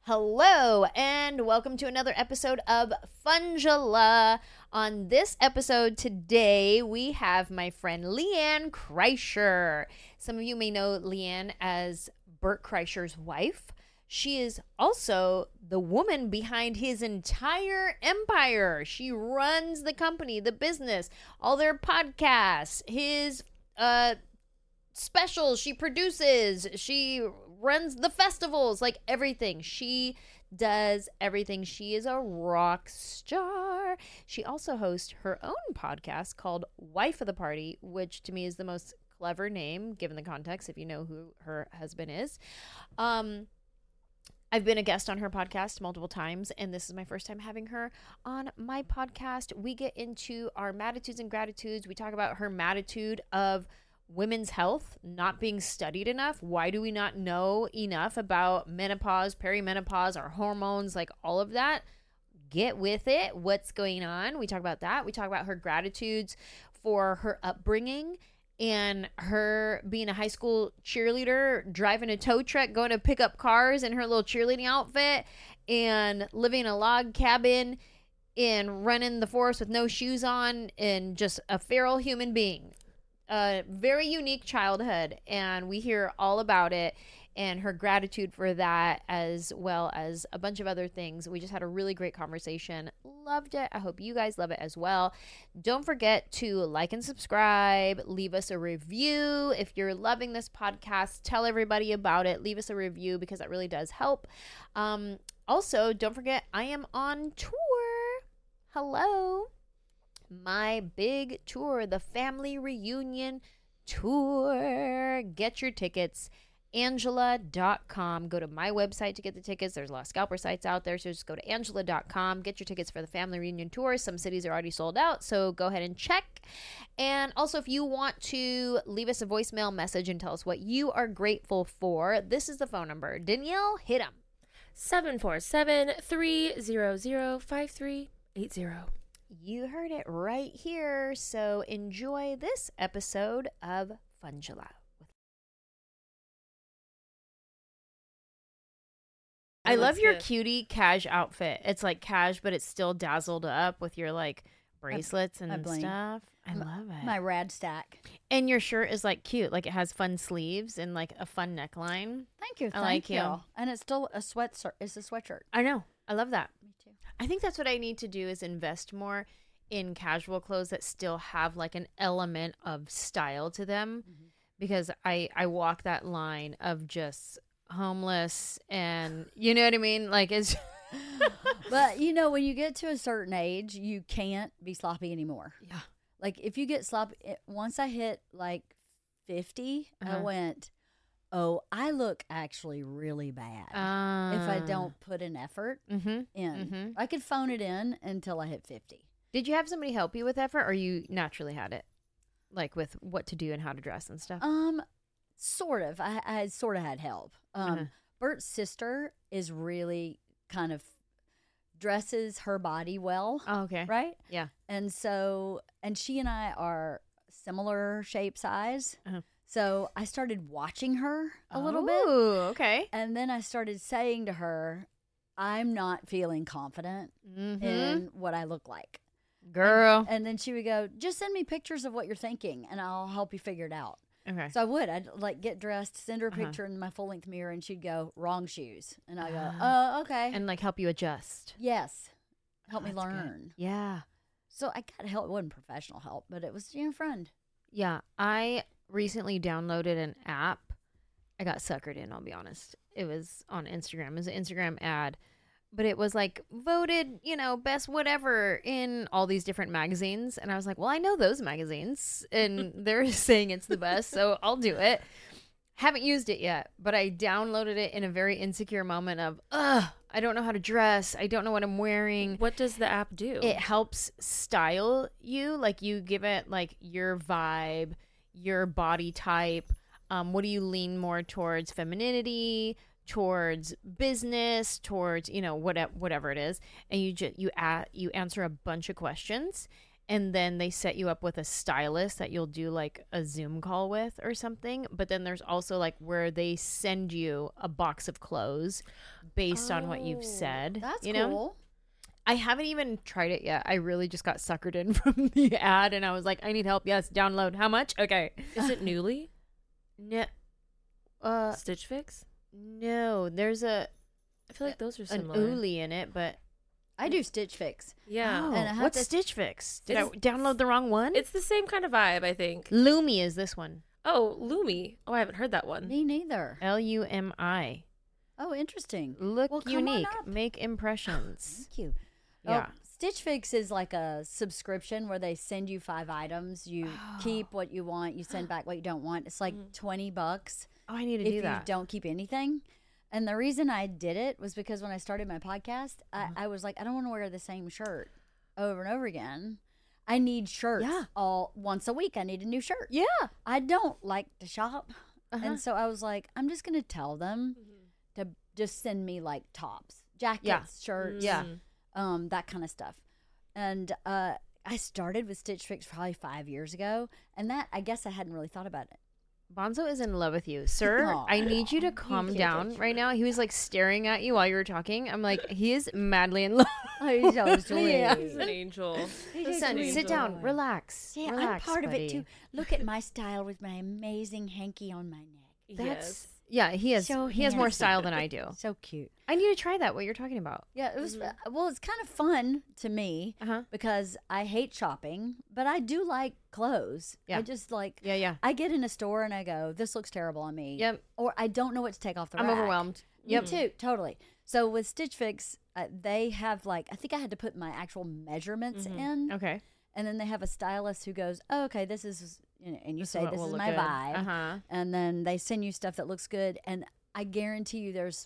Hello, and welcome to another episode of Fungela. On this episode today, we have my friend Leanne Kreischer. Some of you may know Leanne as Bert Kreischer's wife. She is also the woman behind his entire empire. She runs the company, the business, all their podcasts, his specials she produces. She runs the festivals, like everything. She does everything. She is a rock star. She also hosts her own podcast called Wife of the Party, which to me is the most clever name given the context, if you know who her husband is. I've been a guest on her podcast multiple times, and this is my first time having her on my podcast. We get into our matitudes and gratitudes. We talk about her matitude of women's health not being studied enough. Why do we not know enough about menopause, perimenopause, our hormones, like all of that? Get with it. What's going on? We talk about that. We talk about her gratitudes for her upbringing and her being a high school cheerleader, driving a tow truck, going to pick up cars in her little cheerleading outfit, and living in a log cabin and running the forest with no shoes on, and just a feral human being. A very unique childhood, and we hear all about it and her gratitude for that, as well as a bunch of other things. We just had a really great conversation. Loved it. I hope you guys love it as well. Don't forget to like and subscribe. Leave us a review. If you're loving this podcast, tell everybody about it. Leave us a review because that really does help. Also, don't forget, I am on tour. Hello. My big tour, the Family Reunion Tour. Get your tickets. Angela.com. Go to my website to get the tickets. There's a lot of scalper sites out there, so just go to Angela.com. Get your tickets for the Family Reunion Tour. Some cities are already sold out, so go ahead and check. And also, if you want to leave us a voicemail message and tell us what you are grateful for, this is the phone number. Danielle, hit them. 747-300-5380. You heard it right here. So enjoy this episode of Fungela. I love your cutie cash outfit. It's like cash, but it's still dazzled up with your like bracelets and stuff. I love it. My rad stack. And your shirt is like cute. Like it has fun sleeves and like a fun neckline. Thank you. I like you. And it's still a sweatshirt. It's a sweatshirt. I know. I love that. Me too. I think that's what I need to do is invest more in casual clothes that still have like an element of style to them, because I walk that line of just homeless and you know what I mean? Like it's But you know, when you get to a certain age, you can't be sloppy anymore. Yeah. Like if you get sloppy, once I hit like 50, I went, oh, I look actually really bad if I don't put an effort in. I could phone it in until I hit 50. Did you have somebody help you with effort, or you naturally had it? Like with what to do and how to dress and stuff? Sort of. I sort of had help. Bert's sister is really kind of dresses her body well. Oh, okay. Right? Yeah. And so, and she and I are similar shape size. So I started watching her a little bit. Oh, okay. And then I started saying to her, I'm not feeling confident in what I look like. Girl. And then she would go, just send me pictures of what you're thinking and I'll help you figure it out. Okay. So I would. I'd like get dressed, send her a picture in my full length mirror, and she'd go, wrong shoes. And I go, oh, okay. And like help you adjust. Yes. Help me That's good. learn. Yeah. So I got help. It wasn't professional help, but it was, friend. Yeah. I recently downloaded an app. I got suckered in, I'll be honest. It was on Instagram. It was an Instagram ad. But it was like voted, best whatever in all these different magazines. And I was like, well, I know those magazines. And they're saying it's the best, so I'll do it. Haven't used it yet, but I downloaded it in a very insecure moment of, I don't know how to dress. I don't know what I'm wearing. What does the app do? It helps style you. Like you give it like your vibe, your body type. What do you lean more towards? Femininity, towards business, towards whatever it is, and you answer a bunch of questions, and then they set you up with a stylist that you'll do like a Zoom call with or something. But then there's also like where they send you a box of clothes based on what you've said. That's you cool. know? I haven't even tried it yet. I really just got suckered in from the ad, and I was like, I need help. Yes, download. How much? Okay. Is it Newly? No. Stitch Fix? No, there's I feel like those are an similar. Uli in it, but I do Stitch Fix. Yeah. oh, And I have what's this- Stitch Fix? Did I It's- download the wrong one? It's the same kind of vibe, I think. Lumi is this one. Oh, Lumi. Oh, I haven't heard that one. Me neither. Lumi. Oh, interesting. Look Well, come on unique. up. Make impressions. Thank you. Yeah. Stitch Fix is like a subscription where they send you 5 items. You keep what you want. You send back what you don't want. It's like $20 Oh, I need to if do you that. don't keep anything. And the reason I did it was because when I started my podcast, I was like, I don't want to wear the same shirt over and over again. I need shirts Yeah. all once a week. I need a new shirt. Yeah. I don't like to shop. Uh-huh. And so I was like, I'm just going to tell them to just send me like tops, jackets, shirts, Yeah. that kind of stuff. And I started with Stitch Fix probably 5 years ago. And that, I guess I hadn't really thought about it. Bonzo is in love with you, sir. Aw. I need you to calm can't down touch right now. He was like staring at you while you were talking. I'm like, he is madly in love. Oh, he's so sweet. Yeah. He's an angel. Listen, sit down, relax. Yeah, relax, I'm part of it buddy. too. Look at my style with my amazing hanky on my neck. That's yeah. He has So he has more handsome. style than I do. So cute. I need to try that. What you're talking about? Yeah, it was. Well, it's kind of fun to me Uh-huh. because I hate shopping, but I do like clothes. Yeah. I just like. Yeah, yeah. I get in a store and I go, "This looks terrible on me." Yep. Or I don't know what to take off the I'm rack. overwhelmed. Me too, totally. So with Stitch Fix, they have like I think I had to put my actual measurements in, Okay. and then they have a stylist who goes, "Oh, okay, this is," and you say, what "This will is look my good." vibe," Uh-huh. and then they send you stuff that looks good, and I guarantee you, there's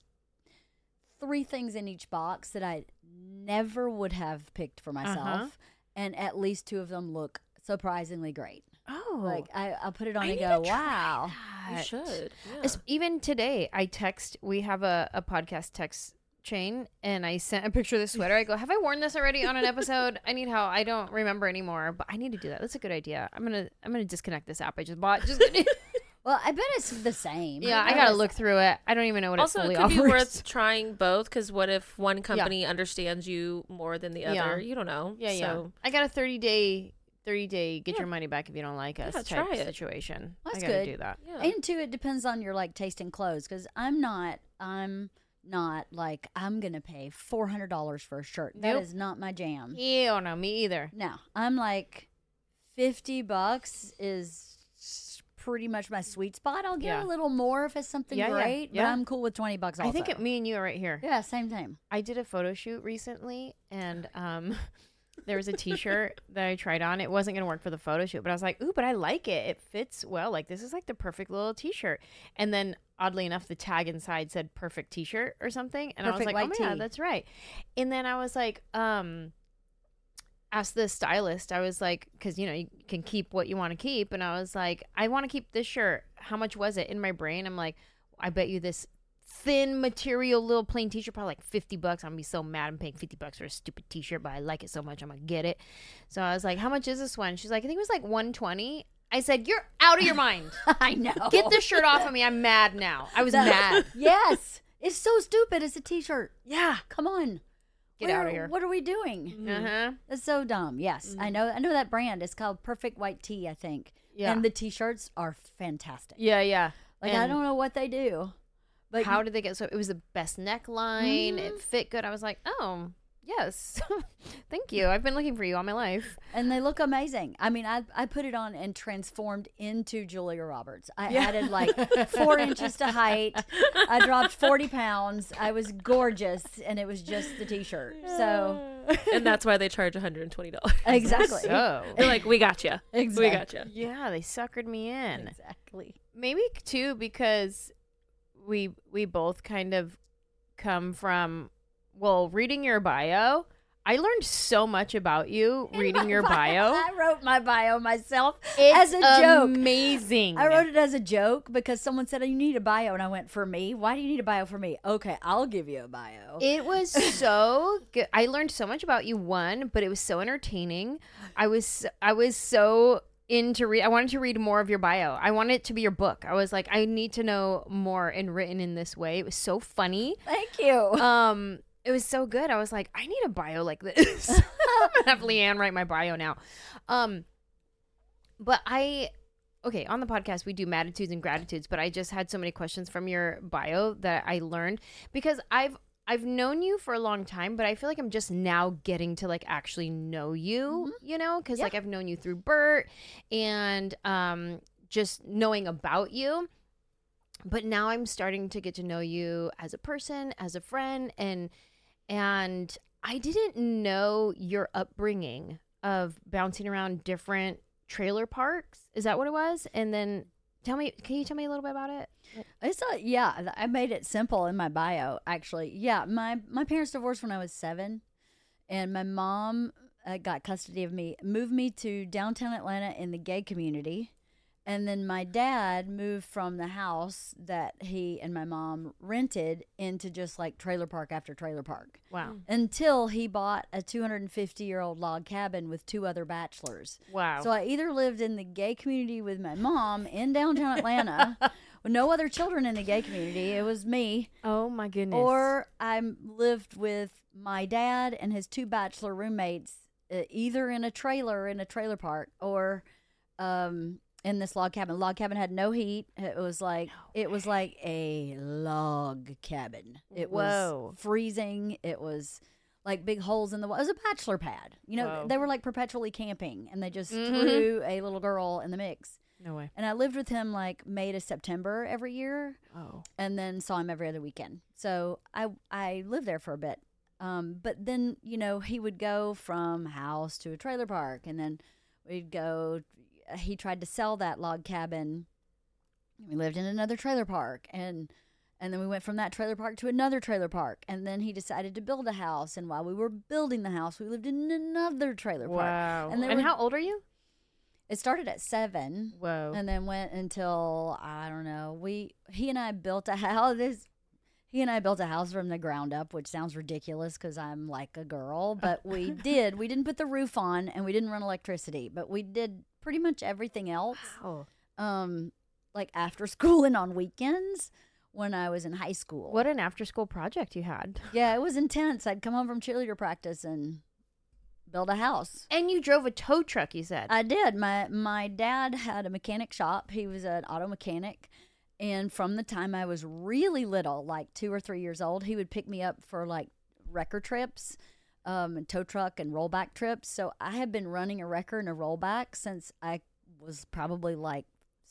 3 things in each box that I never would have picked for myself, and at least 2 of them look surprisingly great. Oh. Like I'll put it on I and need go, to try "Wow." You that. should. Yeah. Even today, we have a podcast text chain, and I sent a picture of this sweater. I go, have I worn this already on an episode? I need help. I don't remember anymore, but I need to do that. That's a good idea. I'm gonna disconnect this app I just bought. Just kidding. Well, I bet it's the same. Yeah, I gotta look through it. I don't even know what Also, it fully it could offers. be worth trying both because what if one company understands you more than the other? Yeah. You don't know. Yeah, yeah. So, I got a 30-day get your money back if you don't like us Yeah, type try it. situation. That's I gotta good. do that. yeah. And too, it depends on your like taste in clothes because I'm not like I'm gonna pay $400 for a shirt. That Nope. is not my jam. Ew, no, me either. No, I'm like $50 is pretty much my sweet spot. I'll get Yeah. a little more if it's something Yeah, yeah, great, yeah. but I'm cool with $20 also. I think me and you are right here. yeah, same time. I did a photo shoot recently, and there was a T-shirt that I tried on. It wasn't gonna work for the photo shoot, but I was like, "Ooh, but I like it. It fits well. Like this is like the perfect little T-shirt." And then, oddly enough, the tag inside said "perfect T-shirt" or something, and Perfect I was like, white "Oh my tee. god, that's right." And then I was like, asked the stylist. I was like, because you can keep what you want to keep, and I was like, I want to keep this shirt. How much was it? In my brain, I'm like, I bet you this thin material little plain t-shirt probably like $50. I'm gonna be so mad I'm paying $50 for a stupid t-shirt, but I like it so much I'm gonna get it. So I was like, how much is this one? She's like, I think it was like $120. I said, you're out of your mind. I know. Get this shirt off of me. I'm mad now. I was mad. Yes, it's so stupid. It's a T-shirt. Yeah. Come on, Get out of here. What are we doing? Uh-huh. It's so dumb. Yes, I know that brand. It's called Perfect White Tee, I think. Yeah. And the T-shirts are fantastic. Yeah, yeah. Like I And don't know what they do, but how did they get so it was the best neckline. It fit good. I was like, oh yes. Thank you. I've been looking for you all my life. and they look amazing. I mean, I put it on and transformed into Julia Roberts. I added like 4 inches to height. I dropped 40 pounds. I was gorgeous, and it was just the T-shirt. So and that's why they charge $120. exactly, So They're like, we got you. Exactly. We got you. yeah, they suckered me in. exactly. Maybe too because we both kind of come from reading your bio, I learned so much about you reading your bio. I wrote my bio myself It's as a joke. Amazing. I wrote it as a joke because someone said, you need a bio. And I went, for me? Why do you need a bio for me? Okay, I'll give you a bio. It was so good. I learned so much about you, one, but it was so entertaining. I was so into read. I wanted to read more of your bio. I wanted it to be your book. I was like, I need to know more and written in this way. It was so funny. Thank you. It was so good. I was like, I need a bio like this. I'm gonna have Leanne write my bio now. But okay, on the podcast we do Mattitudes and Gratitudes, but I just had so many questions from your bio that I learned because I've known you for a long time, but I feel like I'm just now getting to like actually know you, you know, because like I've known you through Bert and just knowing about you. But now I'm starting to get to know you as a person, as a friend, and I didn't know your upbringing of bouncing around different trailer parks. Is that what it was? And then can you tell me a little bit about it? I made it simple in my bio, actually. Yeah, my parents divorced when I was 7, and my mom got custody of me, moved me to downtown Atlanta in the gay community. And then my dad moved from the house that he and my mom rented into just like trailer park after trailer park. Wow. Until he bought a 250-year-old log cabin with 2 other bachelors. Wow. So I either lived in the gay community with my mom in downtown Atlanta with no other children in the gay community. It was me. Oh my goodness. Or I lived with my dad and his 2 bachelor roommates, either in a trailer park or in this log cabin. Log cabin had no heat. It was like a log cabin. It was freezing. It was like big holes in the wall. It was a bachelor pad. You know, they were like perpetually camping, and they just threw a little girl in the mix. No way. And I lived with him like May to September every year. Oh. And then saw him every other weekend. So I lived there for a bit. But then, you know, he would go from house to a trailer park, and then we'd go. He tried to sell that log cabin. We lived in another trailer park, and then we went from that trailer park to another trailer park, and then he decided to build a house, and while we were building the house, we lived in another trailer park. Wow. And how old are you? It started at 7. Whoa. And then went until, I don't know, he and I built a house. He and I built a house from the ground up, which sounds ridiculous because I'm like a girl, but we did. We didn't put the roof on, and we didn't run electricity, but we did pretty much everything else. Wow. Like after school and on weekends when I was in high school. What an after school project you had. Yeah, it was intense. I'd come home from cheerleader practice and build a house. And you drove a tow truck, you said. I did. My dad had a mechanic shop. He was an auto mechanic. And from the time I was really little, like 2 or 3 years old, he would pick me up for like wrecker trips, and tow truck and rollback trips. So I had been running a wrecker and a rollback since I was probably like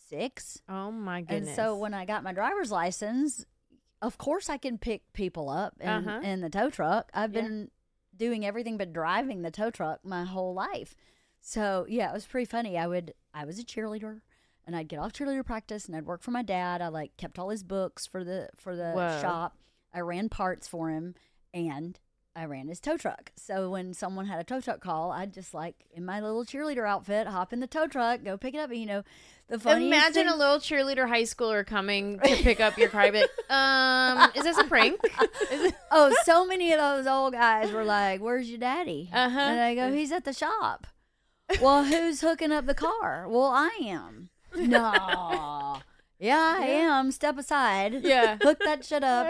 6. Oh my goodness. And so when I got my driver's license, of course I can pick people up in the tow truck. I've been doing everything but driving the tow truck my whole life. So yeah, it was pretty funny. I was a cheerleader. And I'd get off cheerleader practice, and I'd work for my dad. I like kept all his books for the shop. I ran parts for him, and I ran his tow truck. So when someone had a tow truck call, I'd just like in my little cheerleader outfit, hop in the tow truck, go pick it up. And, you know, the funniest Imagine thing, a little cheerleader high schooler coming to pick up your car. Is this a prank? Oh, so many of those old guys were like, "Where's your daddy?" Uh-huh. And I go, "He's at the shop." Well, who's hooking up the car? Well, I am. No. Yeah, I am. Step aside. Yeah. Hook that shit up.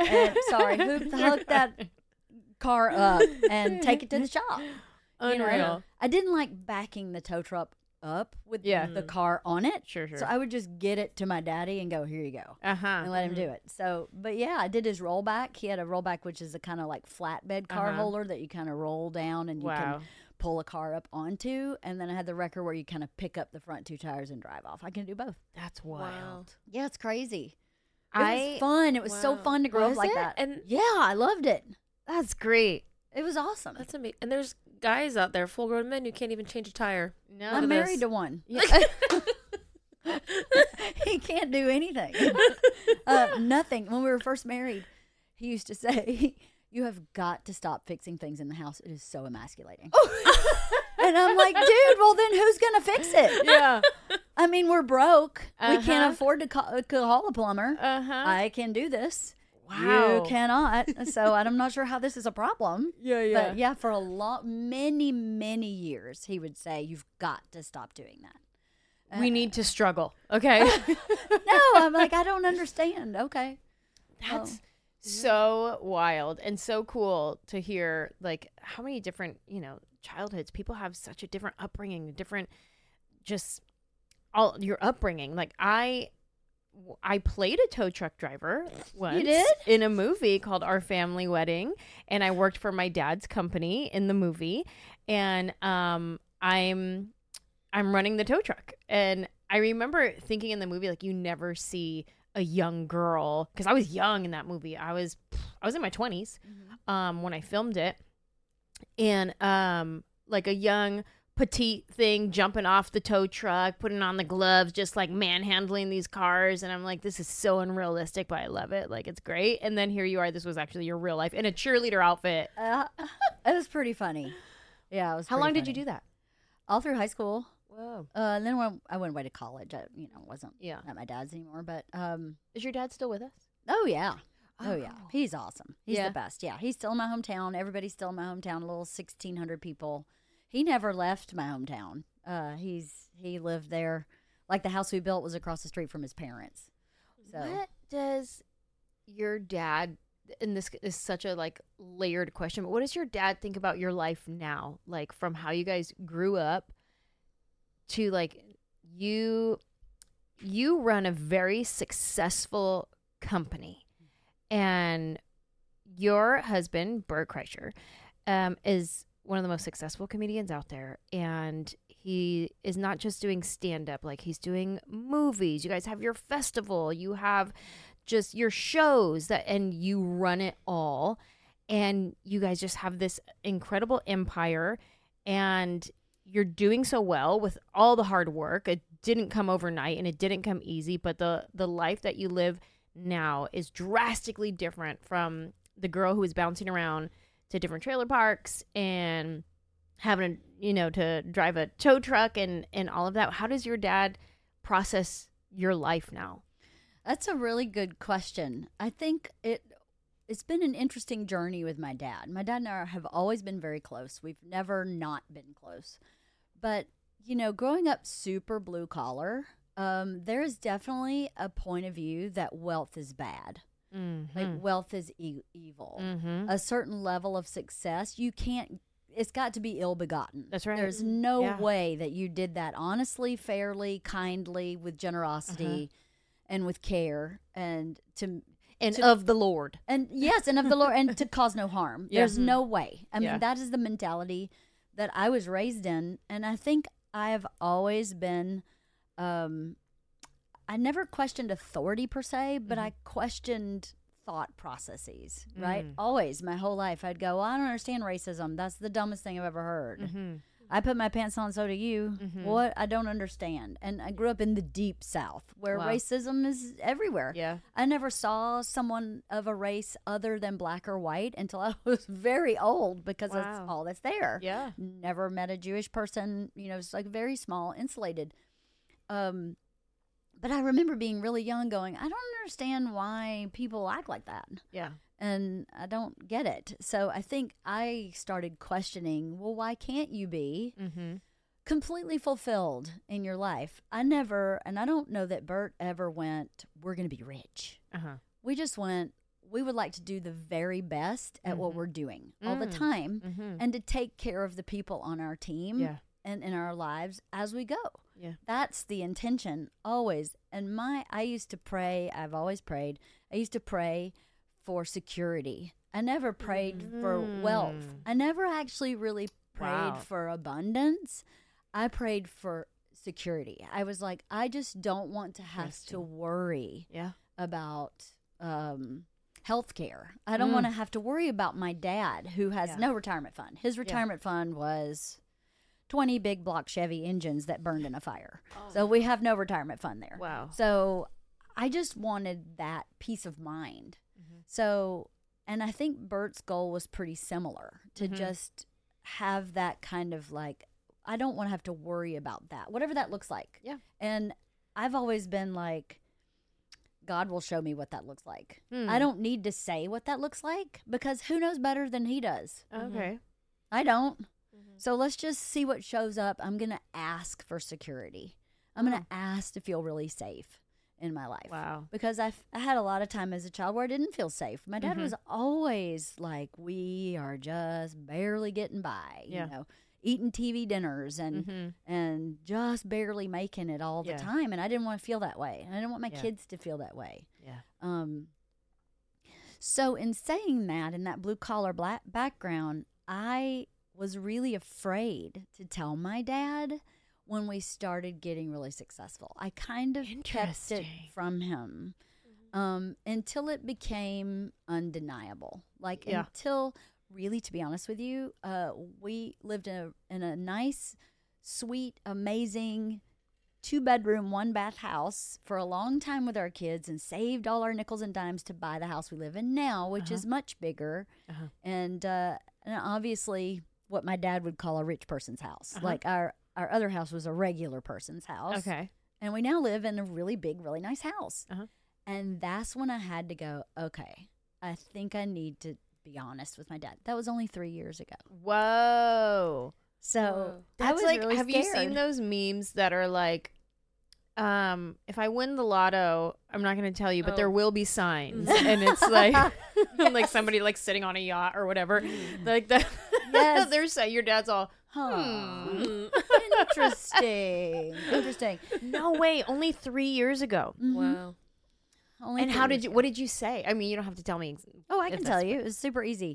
Hook that car up and take it to the shop. Unreal. You know? I didn't like backing the tow truck up with the car on it. Sure. So I would just get it to my daddy and go, "Here you go." And let him do it. So, but yeah, I did his rollback. He had a rollback, which is a kind of like flatbed car holder that you kind of roll down and you can pull a car up onto. And then I had the wrecker where you kind of pick up the front 2 tires and drive off. I can do both. That's wild. Yeah, it's crazy. It was fun. It was so fun to grow up like that. And yeah, I loved it. That's great. It was awesome. That's amazing. And there's guys out there, full-grown men, who can't even change a tire. No, I'm married to one. Yeah. He can't do anything. Nothing. When we were first married, he used to say, you have got to stop fixing things in the house. It is so emasculating. And I'm like, dude, well, then who's going to fix it? Yeah. I mean, we're broke. We can't afford to call a plumber. I can do this. Wow. You cannot. So I'm not sure how this is a problem. Yeah. But yeah, for many years, he would say, you've got to stop doing that. We need to struggle. Okay. No, I'm like, I don't understand. Okay. That's so wild and so cool to hear, like, how many different, childhoods. People have such a different upbringing, different, just all your upbringing. Like, I played a tow truck driver once. You did? In a movie called Our Family Wedding, and I worked for my dad's company in the movie, and I'm running the tow truck. And I remember thinking in the movie, like, you never see a young girl, because I was young in that movie. I was in my 20s when I filmed it, and like a young petite thing jumping off the tow truck, putting on the gloves, just like manhandling these cars. And I'm like, this is so unrealistic, but I love it. Like, it's great. And then here you are. This was actually your real life in a cheerleader outfit. It was pretty funny. Yeah, it was. How long did you do that? All through high school. Whoa. And then when I went away to college, I wasn't at my dad's anymore. But is your dad still with us? oh yeah. Oh yeah, he's awesome. He's Yeah. the best. Yeah, he's still in my hometown. Everybody's still in my hometown. A little 1,600 people. He never left my hometown. He lived there. Like, the house we built was across the street from his parents. So What does your dad, and this is such a like layered question, but what does your dad think about your life now? Like, from how you guys grew up to, like, you run a very successful company, and your husband, Bert Kreischer, is one of the most successful comedians out there, and he is not just doing stand-up, like, he's doing movies. You guys have your festival, you have just your shows, and you run it all, and you guys just have this incredible empire, and you're doing so well with all the hard work. It didn't come overnight, and it didn't come easy, but the life that you live now is drastically different from the girl who was bouncing around to different trailer parks and having to drive a tow truck and all of that. How does your dad process your life now? that's a really good question. I think it's been an interesting journey with my dad. My dad and I have always been very close. We've never not been close. But, growing up super blue collar, there is definitely a point of view that wealth is bad. Mm-hmm. Like, wealth is evil. Mm-hmm. A certain level of success, it's got to be ill-begotten. That's right. There's no way that you did that honestly, fairly, kindly, with generosity and with care and of the Lord. And yes, and of the Lord, and to cause no harm. Yeah. There's no way. I mean, that is the mentality that I was raised in. And I think I've always been, I never questioned authority per se, but I questioned thought processes, right? Always, my whole life, I'd go, well, I don't understand racism. That's the dumbest thing I've ever heard. Mm-hmm. I put my pants on, so do you. Mm-hmm. What? I don't understand. And I grew up in the deep South where racism is everywhere. Yeah. I never saw someone of a race other than black or white until I was very old, because that's all that's there. Yeah. Never met a Jewish person, it's like very small, insulated. But I remember being really young going, I don't understand why people act like that. Yeah. And I don't get it. So I think I started questioning, well, why can't you be completely fulfilled in your life? I don't know that Bert ever went, we're going to be rich. We just went, we would like to do the very best at what we're doing all the time and to take care of the people on our team and in our lives as we go. Yeah. That's the intention always. And I used to pray. I've always prayed. I used to pray for security. I never prayed for wealth. I never actually really prayed for abundance. I prayed for security. I was like, I just don't want to have to worry about health care. I don't want to have to worry about my dad, who has no retirement fund. His retirement fund was 20 big block Chevy engines that burned in a fire. So we have no retirement fund there. Wow. So I just wanted that peace of mind. So And I think Bert's goal was pretty similar, to just have that kind of like, I don't want to have to worry about that, whatever that looks like. Yeah. And I've always been like, God will show me what that looks like. I don't need to say what that looks like, because who knows better than he does? Okay. I don't. So let's just see what shows up. I'm going to ask for security. I'm going to ask to feel really safe in my life. Wow. Because I had a lot of time as a child where I didn't feel safe. My dad was always like, we are just barely getting by, you know, eating TV dinners and just barely making it all the time. And I didn't want to feel that way. And I didn't want my kids to feel that way. Yeah. So in saying that, in that blue collar background, I was really afraid to tell my dad when we started getting really successful. I kind of kept it from him until it became undeniable. Like until, really, to be honest with you, we lived in a nice, sweet, amazing 2-bedroom, 1-bath house for a long time with our kids, and saved all our nickels and dimes to buy the house we live in now, which is much bigger. And obviously what my dad would call a rich person's house. Like our other house was a regular person's house. Okay. And we now live in a really big, really nice house. And that's when I had to go, okay, I think I need to be honest with my dad. That was only 3 years ago. Whoa. So That's I was like, really have scared. you seen those memes that are like, if I win the lotto, I'm not going to tell you, but there will be signs. And it's like, like somebody like sitting on a yacht or whatever. Like that. Yes. There's your dad's all, Interesting. Interesting. no way, only 3 years ago. Wow. Only And 3 how years did you, ago. what did you say? I mean, you don't have to tell me. Oh, I if can that's tell you. It was super easy.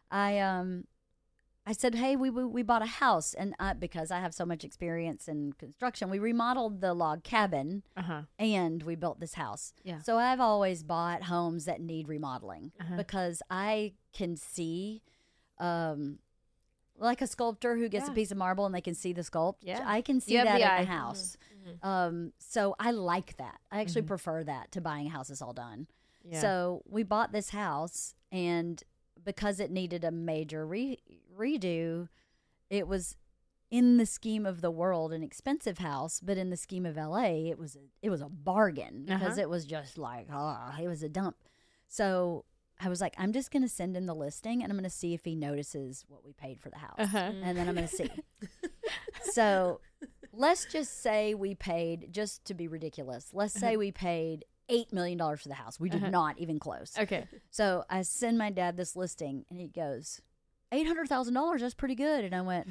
I said, hey, we bought a house, and because I have so much experience in construction, we remodeled the log cabin, and we built this house. Yeah. So I've always bought homes that need remodeling because I can see, like a sculptor who gets a piece of marble and they can see the sculpt. Yeah. I can see You have that the in eye. a house. So I like that. I actually prefer that to buying houses all done. Yeah. So we bought this house, and because it needed a major redo, it was, in the scheme of the world, an expensive house, but in the scheme of LA, it was a bargain because it was just like, it was a dump. So I was like, I'm just going to send him the listing, and I'm going to see if he notices what we paid for the house. And then I'm going to see. So let's just say we paid, just to be ridiculous, let's say we paid $8 million for the house. We did not even close. Okay. So I send my dad this listing, and he goes, $800,000, that's pretty good. And I went,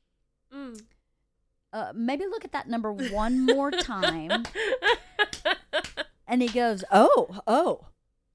maybe look at that number one more time. And he goes, oh.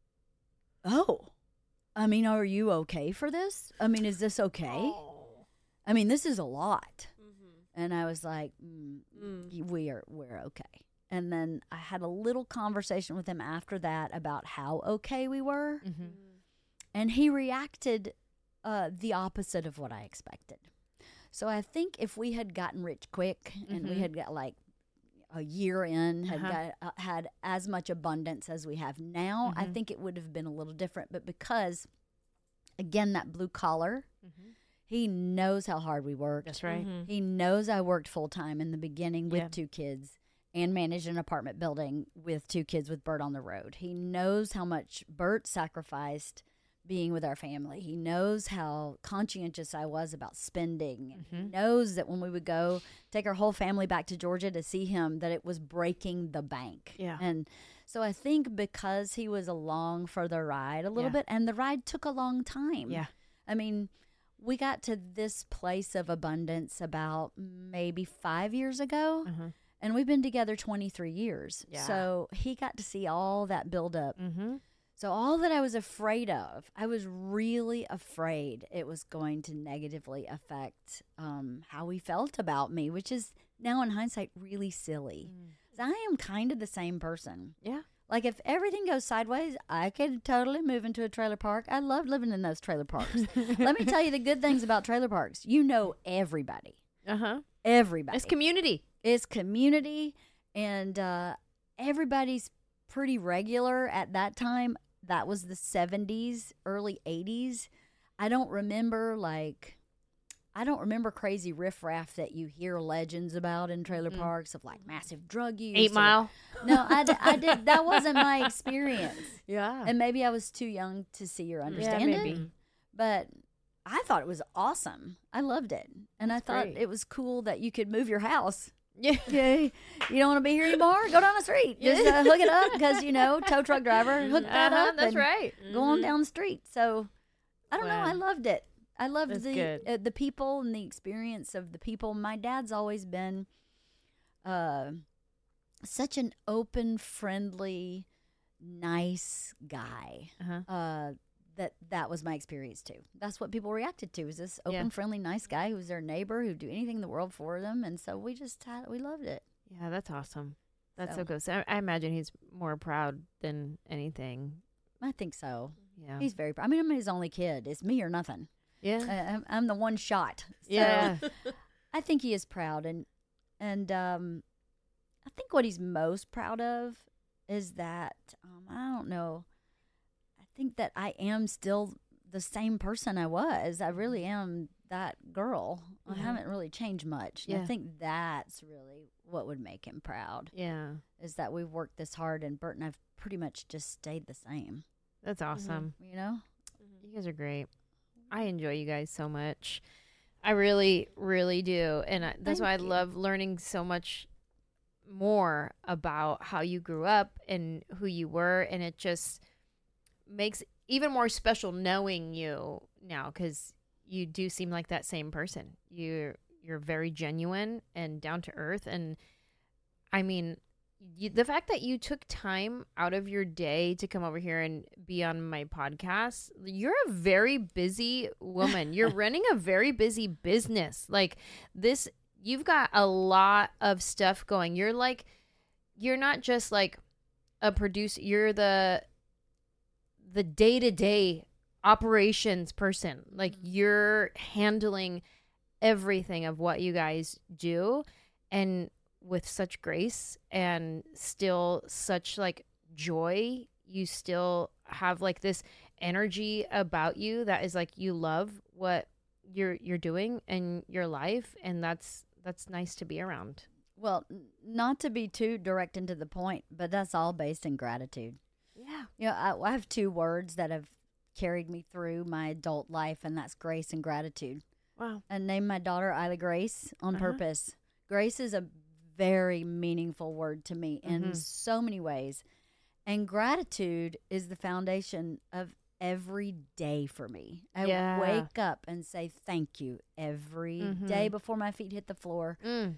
I mean, are you okay for this? I mean, is this okay? I mean, this is a lot. And I was like, we're okay. And then I had a little conversation with him after that about how okay we were. And he reacted the opposite of what I expected. So I think if we had gotten rich quick and we had got like a year in, had as much abundance as we have now, I think it would have been a little different. But because, again, that blue collar, he knows how hard we worked. That's right. He knows I worked full time in the beginning with 2 kids and managed an apartment building with 2 kids with Bert on the road. He knows how much Bert sacrificed being with our family. He knows how conscientious I was about spending. He knows that when we would go take our whole family back to Georgia to see him, that it was breaking the bank. Yeah. And so I think because he was along for the ride a little bit, and the ride took a long time. Yeah. I mean, we got to this place of abundance about maybe 5 years ago. And we've been together 23 years. Yeah. So he got to see all that build up. So all that I was afraid of, I was really afraid it was going to negatively affect how he felt about me, which is now in hindsight really silly. So I am kind of the same person. Yeah. Like if everything goes sideways, I could totally move into a trailer park. I love living in those trailer parks. Let me tell you the good things about trailer parks. You know everybody. Everybody. It's community. It's community, and everybody's pretty regular at that time. that was the 70s, early 80s. I don't remember crazy riffraff that you hear legends about in trailer parks of like massive drug use. 8 Mile. No, I did. That wasn't my experience. Yeah. And maybe I was too young to see or understand it. But I thought it was awesome. I loved it. And I thought it was cool that you could move your house. Yeah. Okay. You don't want to be here anymore? Go down the street. Just hook it up because, tow truck driver, hook that up. That's right. Go on down the street. So, I don't know. I loved it. I loved the people and the experience of the people. My dad's always been such an open, friendly, nice guy. That was my experience too. That's what people reacted to. Was this open, friendly, nice guy who was their neighbor who'd do anything in the world for them, and so we loved it. Yeah, that's awesome. That's so good. So I imagine he's more proud than anything. I think so. Yeah, he's very proud. I mean, I'm his only kid. It's me or nothing. Yeah, I'm the one shot. So yeah, I think he is proud, and I think what he's most proud of is that I don't know. I think that I am still the same person I was. I really am that girl. I haven't really changed much. And I think that's really what would make him proud. Yeah, is that we've worked this hard, and Bert and I've pretty much just stayed the same. That's awesome. You guys are great. I enjoy you guys so much. I really, really do. And that's why I love learning so much more about how you grew up and who you were. And it just makes even more special knowing you now, because you do seem like that same person. You're very genuine and down to earth. And I mean, the fact that you took time out of your day to come over here and be on my podcast, you're a very busy woman. You're running a very busy business. Like this, you've got a lot of stuff going. You're not just like a producer. You're the day-to-day operations person. Like you're handling everything of what you guys do, and with such grace and still such like joy. You still have like this energy about you that is like you love what you're doing in your life, and that's nice to be around. Well, not to be too direct and to the point, but that's all based in gratitude. Yeah. I have two words that have carried me through my adult life, and that's grace and gratitude. Wow. I named my daughter Isla Grace on purpose. Grace is a very meaningful word to me in so many ways. And gratitude is the foundation of every day for me. I wake up and say thank you every day before my feet hit the floor.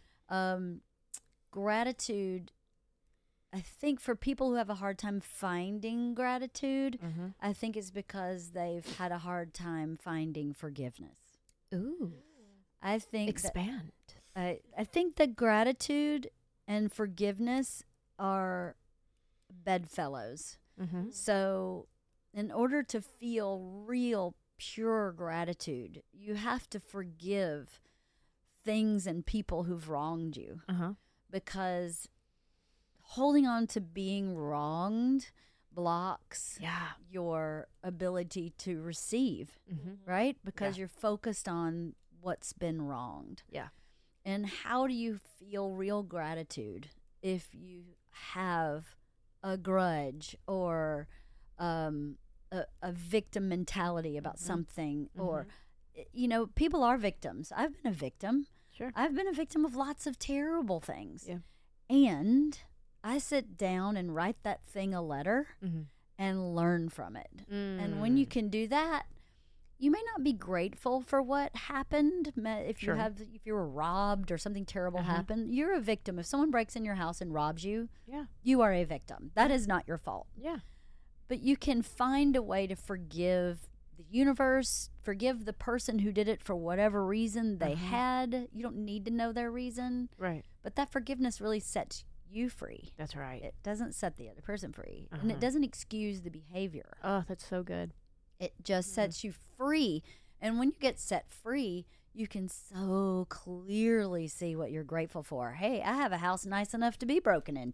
Gratitude, I think for people who have a hard time finding gratitude, I think it's because they've had a hard time finding forgiveness. Ooh. I think expand. I think that gratitude and forgiveness are bedfellows. So in order to feel real, pure gratitude, you have to forgive things and people who've wronged you. Because holding on to being wronged blocks your ability to receive, right? Because you're focused on what's been wronged. Yeah. And how do you feel real gratitude if you have a grudge or a victim mentality about something? Or, people are victims. I've been a victim. Sure. I've been a victim of lots of terrible things. Yeah. And I sit down and write that thing a letter and learn from it. And when you can do that, you may not be grateful for what happened. If you were robbed or something terrible happened, you're a victim. If someone breaks in your house and robs you, you are a victim. That is not your fault. Yeah. But you can find a way to forgive the universe, forgive the person who did it for whatever reason they had. You don't need to know their reason. Right. But that forgiveness really sets you free. That's right. It doesn't set the other person free. And it doesn't excuse the behavior. Oh, that's so good. It just sets you free. And when you get set free, you can so clearly see what you're grateful for. Hey, I have a house nice enough to be broken into.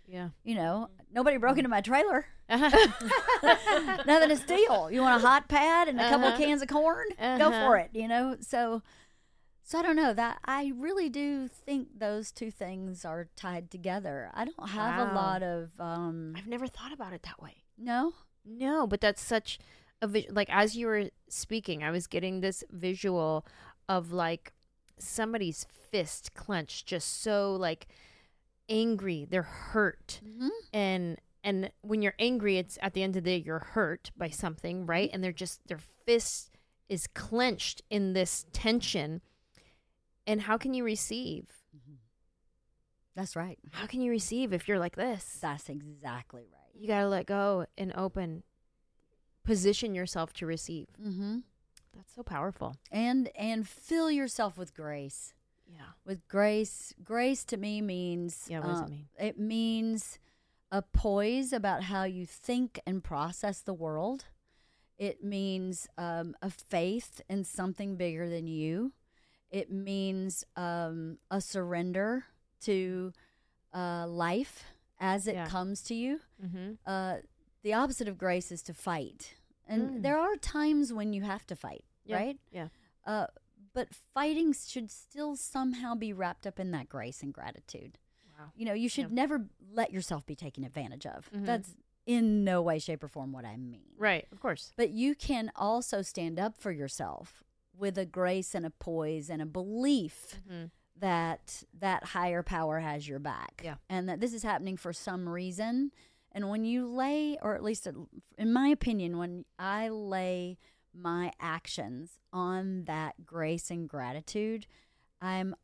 Yeah. You know, nobody broke into my trailer. Nothing to steal. You want a hot pad and a couple of cans of corn? Go for it, you know? So I don't know, that I really do think those two things are tied together. I don't have a lot of I've never thought about it that way. No, but that's such a like, as you were speaking, I was getting this visual of like somebody's fist clenched, just so like angry, they're hurt. And when you're angry, it's at the end of the day, you're hurt by something, right? And their fist is clenched in this tension. And how can you receive? That's right. How can you receive if you're like this? That's exactly right. You got to let go and open, position yourself to receive. That's so powerful. And fill yourself with grace. Yeah. With grace. Grace to me means... Yeah, what does it mean? It means a poise about how you think and process the world. It means a faith in something bigger than you. It means a surrender to life as it comes to you. The opposite of grace is to fight. And there are times when you have to fight, right? Yeah. But fighting should still somehow be wrapped up in that grace and gratitude. Wow. You know, you should never let yourself be taken advantage of. That's in no way, shape, or form what I mean. Right, of course. But you can also stand up for yourself with a grace and a poise and a belief that higher power has your back. Yeah. And that this is happening for some reason. And when you lay, or at least in my opinion, when I lay my actions on that grace and gratitude, I am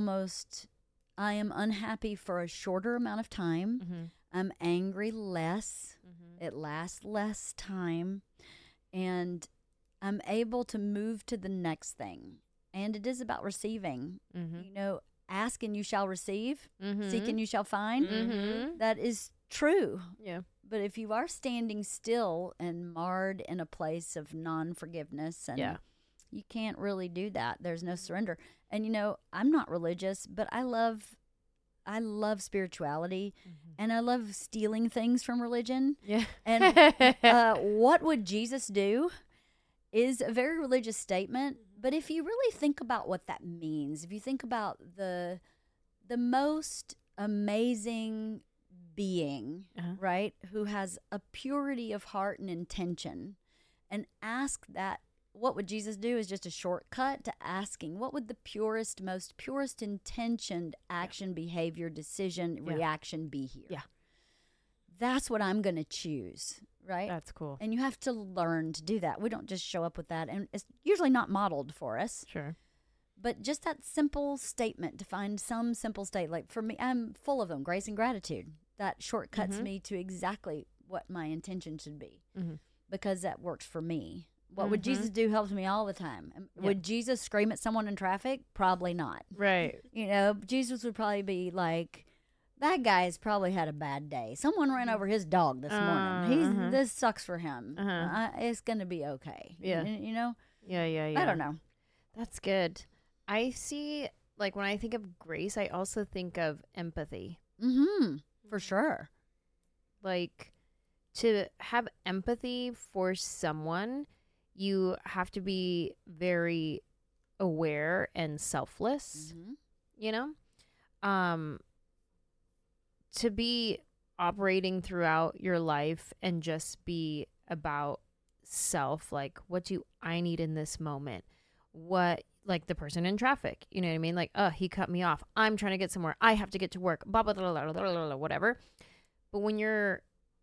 unhappy for a shorter amount of time. I'm angry less. It lasts less time. And I'm able to move to the next thing. And it is about receiving. You know, ask and you shall receive. Seek and you shall find. That is true. Yeah. But if you are standing still and marred in a place of non-forgiveness, and you can't really do that. There's no surrender. And, you know, I'm not religious, but I love spirituality, and I love stealing things from religion. Yeah. And what would Jesus do is a very religious statement. But if you really think about what that means, if you think about the most amazing being, right, who has a purity of heart and intention, and ask that, what would Jesus do is just a shortcut to asking, what would the most purest intentioned action, behavior, decision, reaction be here? Yeah. That's what I'm going to choose, right? That's cool. And you have to learn to do that. We don't just show up with that. And it's usually not modeled for us. Sure. But just that simple statement, to find some simple state. Like for me, I'm full of them, grace and gratitude. That shortcuts me to exactly what my intention should be, because that works for me. What would Jesus do helps me all the time. Would Jesus scream at someone in traffic? Probably not. Right. You know, Jesus would probably be like, that guy's probably had a bad day. Someone ran over his dog this morning. This sucks for him. It's going to be okay. Yeah. You know? Yeah. I don't know. That's good. I see, like, when I think of grace, I also think of empathy. For sure. Like, to have empathy for someone, you have to be very aware and selfless, you know? To be operating throughout your life and just be about self, like, what do I need in this moment? What, like the person in traffic, you know what I mean? Like, he cut me off. I'm trying to get somewhere. I have to get to work, blah, blah, blah, blah, blah, blah, whatever. But when you're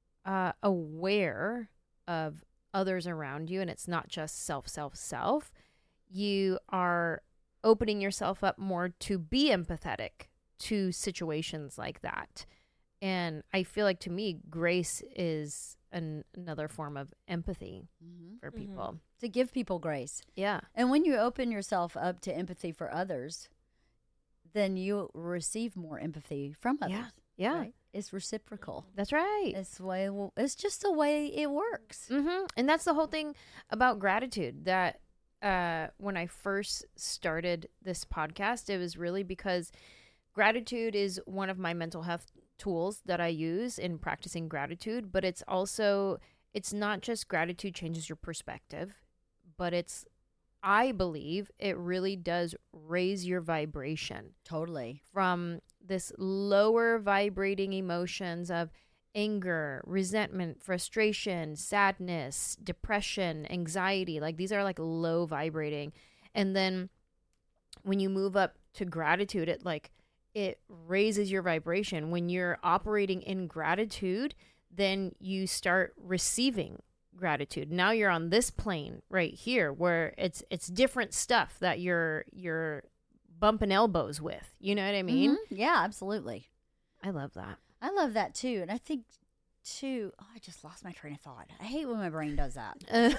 aware of others around you, and it's not just self, you are opening yourself up more to be empathetic to situations like that. And I feel like, to me, grace is another form of empathy for people. To give people grace. Yeah. And when you open yourself up to empathy for others, then you receive more empathy from others. Yeah. Right? It's reciprocal. That's right. It's just the way it works. And that's the whole thing about gratitude, that when I first started this podcast, it was really because gratitude is one of my mental health tools that I use in practicing gratitude, but it's not just gratitude changes your perspective, but I believe it really does raise your vibration. Totally. From this lower vibrating emotions of anger, resentment, frustration, sadness, depression, anxiety. Like these are like low vibrating. And then when you move up to gratitude, it raises your vibration. When you're operating in gratitude, then you start receiving gratitude. Now you're on this plane right here where it's different stuff that you're bumping elbows with. You know what I mean? Mm-hmm. Yeah, absolutely. I love that. I love that too. And I think too, I just lost my train of thought. I hate when my brain does that.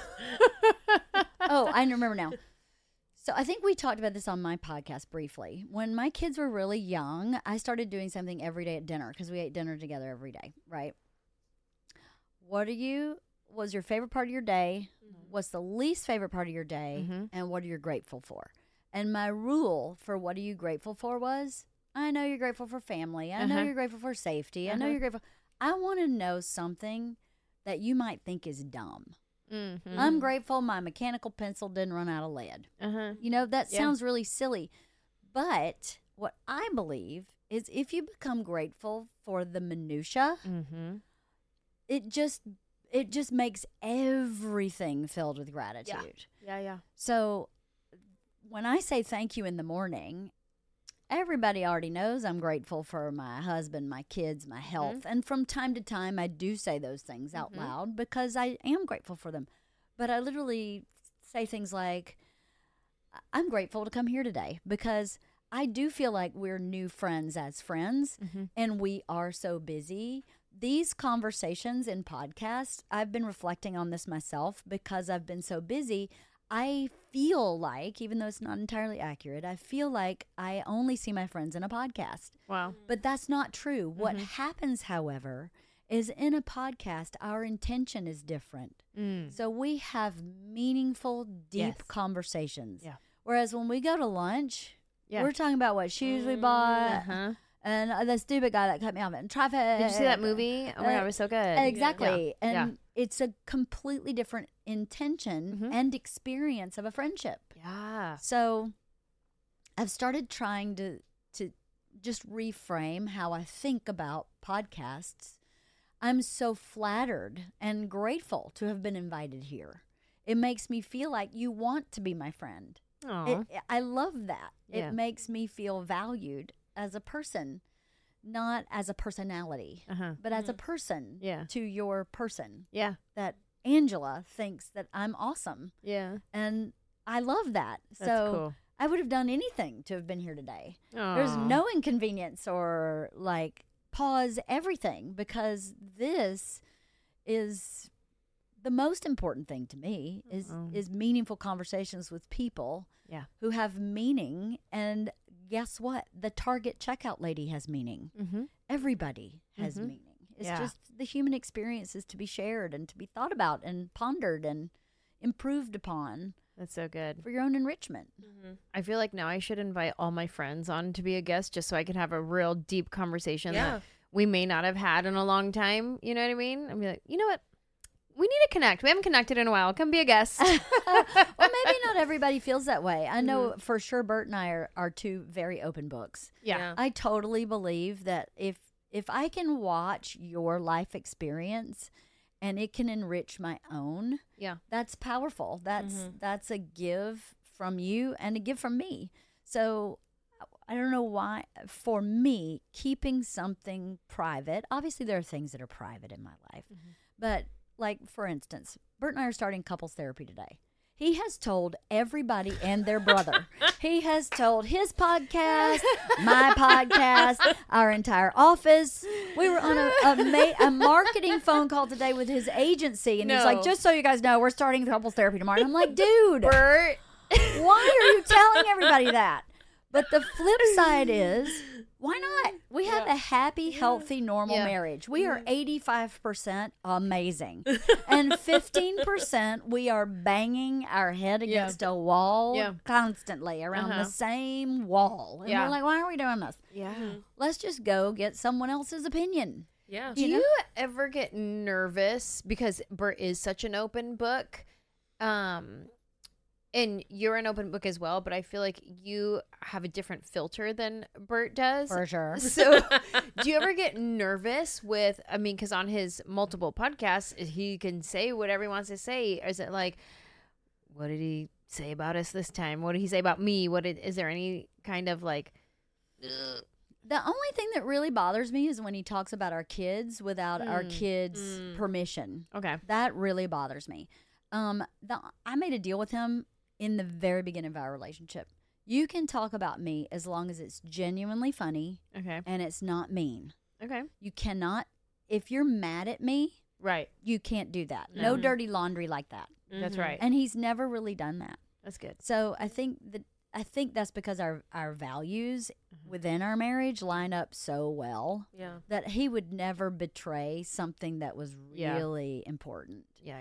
Oh, I remember now. So I think we talked about this on my podcast briefly. When my kids were really young, I started doing something every day at dinner because we ate dinner together every day, right? What was your favorite part of your day? Mm-hmm. What's the least favorite part of your day? Mm-hmm. And what are you grateful for? And my rule for what are you grateful for was, I know you're grateful for family. I know you're grateful for safety. I know you're grateful. I want to know something that you might think is dumb. Mm-hmm. I'm grateful my mechanical pencil didn't run out of lead. You know, that sounds really silly. But what I believe is if you become grateful for the minutia, it just makes everything filled with gratitude. Yeah. So when I say thank you in the morning, everybody already knows I'm grateful for my husband, my kids, my health. And from time to time, I do say those things out loud because I am grateful for them. But I literally say things like, I'm grateful to come here today because I do feel like we're new friends as friends and we are so busy. These conversations in podcasts, I've been reflecting on this myself because I've been so busy. I feel like, even though it's not entirely accurate, I feel like I only see my friends in a podcast. Wow. But that's not true. What happens, however, is in a podcast, our intention is different. So we have meaningful, deep conversations. Yeah. Whereas when we go to lunch, we're talking about what shoes we bought. And the stupid guy that cut me off in traffic. Did you see that movie? Oh my God, it was so good. Exactly. Yeah. And it's a completely different intention and experience of a friendship. Yeah. So I've started trying to just reframe how I think about podcasts. I'm so flattered and grateful to have been invited here. It makes me feel like you want to be my friend. I love that. Yeah. It makes me feel valued as a person, not as a personality, but as a person to your person. Yeah. That Angela thinks that I'm awesome. Yeah. And I love that. That's cool. I would have done anything to have been here today. Aww. There's no inconvenience or pause everything because this is the most important thing to me is meaningful conversations with people who have meaning. And guess what? The Target checkout lady has meaning. Everybody has meaning. It's just the human experience is to be shared and to be thought about and pondered and improved upon. That's so good. For your own enrichment. I feel like now I should invite all my friends on to be a guest just so I can have a real deep conversation that we may not have had in a long time. You know what I mean? I'd be like, you know what? We need to connect. We haven't connected in a while. Come be a guest. Well, maybe not everybody feels that way. I know for sure Bert and I are two very open books. Yeah. I totally believe that if I can watch your life experience and it can enrich my own, that's powerful. That's a give from you and a give from me. So I don't know why, for me, keeping something private, obviously there are things that are private in my life, but for instance, Bert and I are starting couples therapy today. He has told everybody and their brother. He has told his podcast, my podcast, our entire office. We were on a marketing phone call today with his agency, and he's like, just so you guys know, we're starting couples therapy tomorrow. And I'm like, dude, Bert, why are you telling everybody that? But the flip side is, Why not? We have a happy, healthy, normal Yeah. marriage. We are 85% amazing. And 15% we are banging our head against a wall constantly around the same wall. And we're like, why are we doing this? Yeah. Let's just go get someone else's opinion. Yeah. Do you ever get nervous because Bert is such an open book? And you're an open book as well, but I feel like you have a different filter than Bert does. For sure. So do you ever get nervous with, I mean, because on his multiple podcasts, he can say whatever he wants to say. Is it like, what did he say about us this time? What did he say about me? Is there any kind of like... Ugh. The only thing that really bothers me is when he talks about our kids without our kids' permission. Okay. That really bothers me. I made a deal with him in the very beginning of our relationship. You can talk about me as long as it's genuinely funny Okay. and it's not mean. Okay. You cannot, if you're mad at me, Right. you can't do that. No dirty laundry like that. That's right. And he's never really done that. That's good. So I think that's because our values within our marriage line up so well Yeah. that he would never betray something that was really important. Yeah.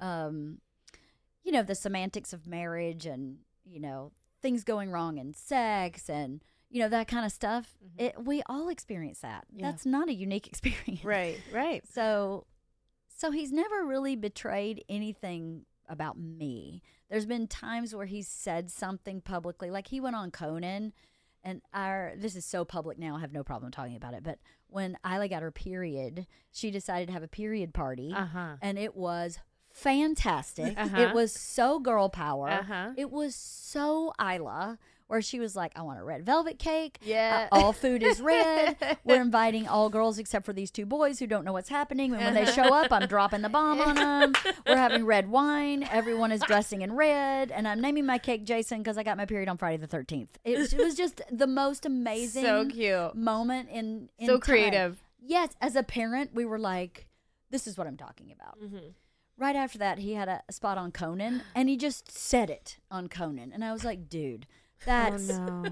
You know, the semantics of marriage and, you know, things going wrong in sex and, you know, that kind of stuff. We all experience that. Yeah. That's not a unique experience. Right. So he's never really betrayed anything about me. There's been times where he's said something publicly, like he went on Conan, and this is so public now, I have no problem talking about it, but when Isla got her period, she decided to have a period party, and it was fantastic. It was so girl power. It was so Isla, where she was like, I want a red velvet cake. Yeah. All food is red. We're inviting all girls except for these two boys who don't know what's happening. And when they show up, I'm dropping the bomb on them. We're having red wine. Everyone is dressing in red. And I'm naming my cake Jason because I got my period on Friday the 13th. It was just the most amazing So cute. moment in So time. creative. Yes. As a parent, we were like, this is what I'm talking about. Right after that, he had a spot on Conan, and he just said it on Conan. And I was like, dude, that's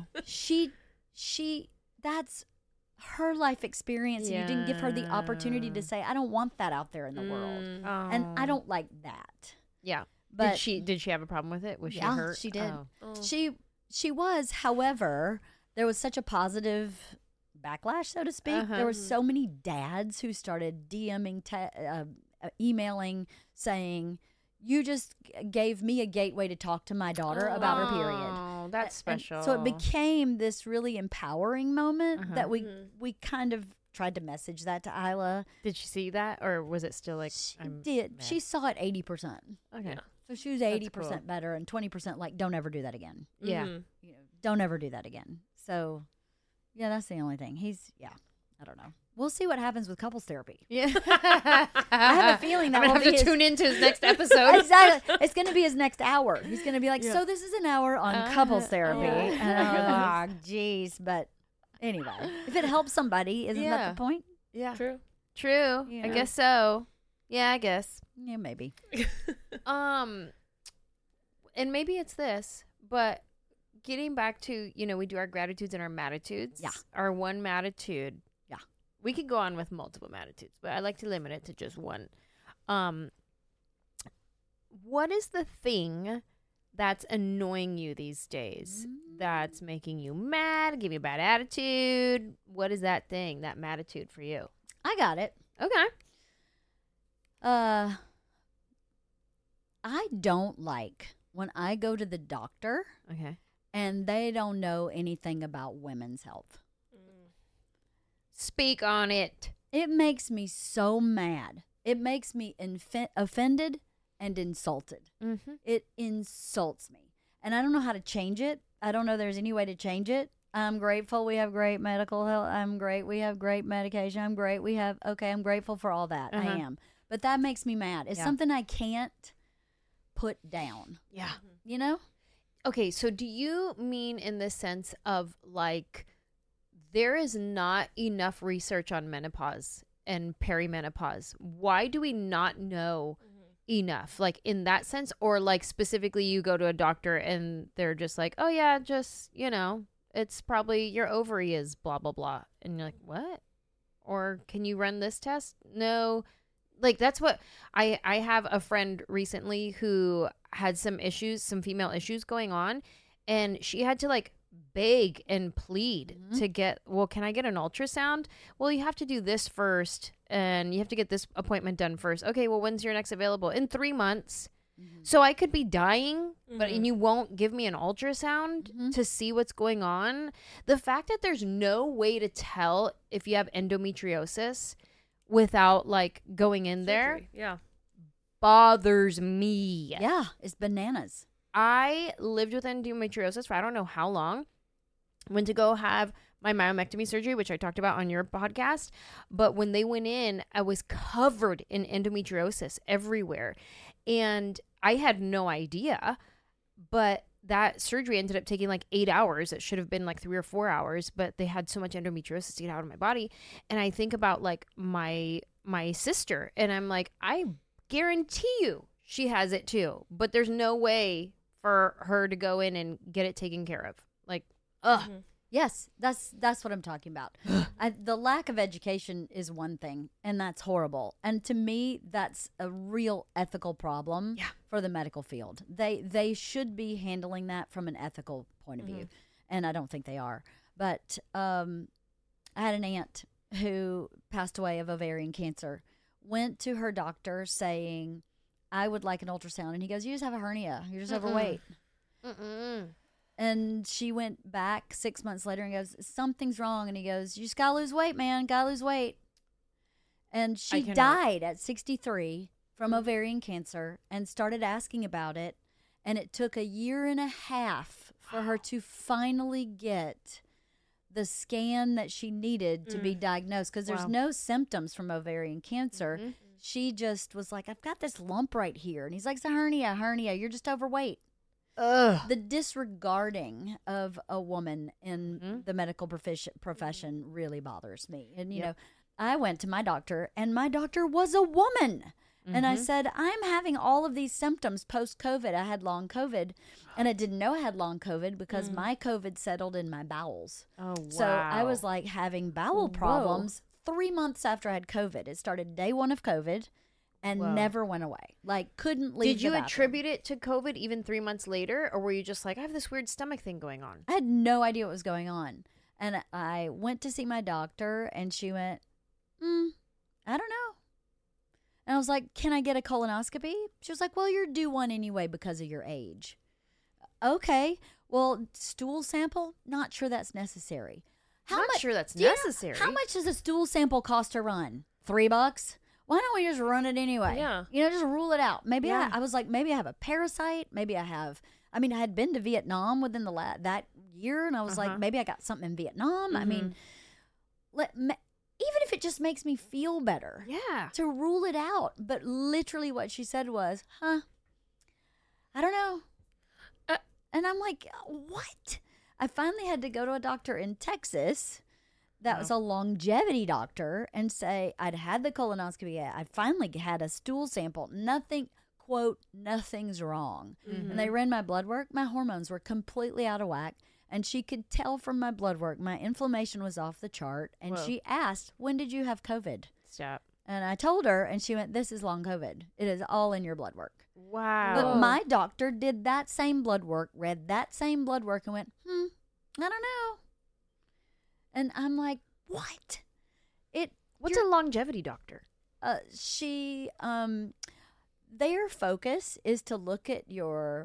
that's her life experience, and you didn't give her the opportunity to say, I don't want that out there in the world. And I don't like that. Yeah. But did she have a problem with it? Was she hurt? she did. Oh. She was. However, there was such a positive backlash, so to speak. There were so many dads who started DMing, emailing, saying, you just gave me a gateway to talk to my daughter about her period. Oh, that's special. And so it became this really empowering moment that we kind of tried to message that to Isla. Did she see that, or was it still like? She did. She saw it 80%. Okay. So she was 80% better and 20% like, don't ever do that again. Yeah. You know, don't ever do that again. So, yeah, that's the only thing. I don't know. We'll see what happens with couples therapy. Yeah. I have a feeling that I'm will gonna have be to tune into his next episode. Exactly. It's going to be his next hour. He's going to be like, so this is an hour on couples therapy. And geez. But anyway, if it helps somebody, isn't that the point? Yeah. True. I guess so. Yeah, I guess. Yeah, maybe. And maybe it's this, but getting back to, you know, we do our gratitudes and our matitudes. Yeah. Our one matitude. Yeah. We could go on with multiple matitudes, but I like to limit it to just one. What is the thing that's annoying you these days? That's making you mad, give you a bad attitude? What is that thing, that matitude for you? I got it. Okay. I don't like when I go to the doctor Okay. and they don't know anything about women's health. Speak on it. It makes me so mad. It makes me offended and insulted. Mm-hmm. It insults me. And I don't know how to change it. I don't know there's any way to change it. I'm grateful we have great medical health. I'm great. We have great medication. I'm great. I'm grateful for all that. I am. But that makes me mad. It's something I can't put down. Yeah. You know? Okay, so do you mean in the sense of like there is not enough research on menopause and perimenopause? Why do we not know enough? Like in that sense, or like specifically you go to a doctor and they're just like, oh yeah, just, you know, it's probably your ovary is blah, blah, blah. And you're like, what? Or can you run this test? No. Like, that's what I have a friend recently who had some female issues going on. And she had to like beg and plead to get, well, can I get an ultrasound? Well, you have to do this first. And you have to get this appointment done first. Okay, well, when's your next available? In 3 months. So I could be dying, and you won't give me an ultrasound to see what's going on. The fact that there's no way to tell if you have endometriosis without like going in there bothers me. Yeah, it's bananas. I lived with endometriosis for I don't know how long. Went to go have my myomectomy surgery, which I talked about on your podcast. But when they went in, I was covered in endometriosis everywhere. And I had no idea, but that surgery ended up taking like 8 hours. It should have been like 3 or 4 hours, but they had so much endometriosis to get out of my body. And I think about like my sister, and I'm like, I guarantee you she has it too, but there's no way for her to go in and get it taken care of. Like, ugh. Yes, that's what I'm talking about. The lack of education is one thing, and that's horrible. And to me, that's a real ethical problem for the medical field. They should be handling that from an ethical point of view, and I don't think they are. But I had an aunt who passed away of ovarian cancer, went to her doctor saying, I would like an ultrasound. And he goes, you just have a hernia. You're just overweight. And she went back 6 months later and goes, something's wrong. And he goes, you just got to lose weight, man. Got to lose weight. And she died at 63 from ovarian cancer and started asking about it. And it took 1.5 years for her to finally get the scan that she needed to be diagnosed. Because there's no symptoms from ovarian cancer. She just was like, I've got this lump right here. And he's like, it's a hernia. You're just overweight. Ugh. The disregarding of a woman in the medical profession really bothers me. And, you know, I went to my doctor, and my doctor was a woman. And I said, I'm having all of these symptoms post-COVID. I had long COVID, and I didn't know I had long COVID because my COVID settled in my bowels. Oh, wow. So I was like having bowel problems 3 months after I had COVID. It started day 1 of COVID. And never went away. Like, couldn't leave. Did you attribute it to COVID even 3 months later? Or were you just like, I have this weird stomach thing going on? I had no idea what was going on. And I went to see my doctor, and she went, I don't know. And I was like, can I get a colonoscopy? She was like, well, you're due one anyway because of your age. Okay. Well, stool sample? Not sure that's necessary. How much necessary. How much does a stool sample cost to run? $3? Why don't we just run it anyway? Yeah. You know, just rule it out. Maybe I was like, maybe I have a parasite. Maybe I had been to Vietnam within that year, and I was like, maybe I got something in Vietnam. I mean, even if it just makes me feel better. Yeah. To rule it out. But literally what she said was, I don't know. And I'm like, what? I finally had to go to a doctor in Texas that was a longevity doctor and say I'd had the colonoscopy. I finally had a stool sample. Nothing, quote, nothing's wrong. And they ran my blood work. My hormones were completely out of whack. And she could tell from my blood work my inflammation was off the chart. And she asked, when did you have COVID? Stop. And I told her, and she went, this is long COVID. It is all in your blood work. Wow. But my doctor did that same blood work, read that same blood work, and went, I don't know. And I'm like, what? What's a longevity doctor? Their focus is to look at your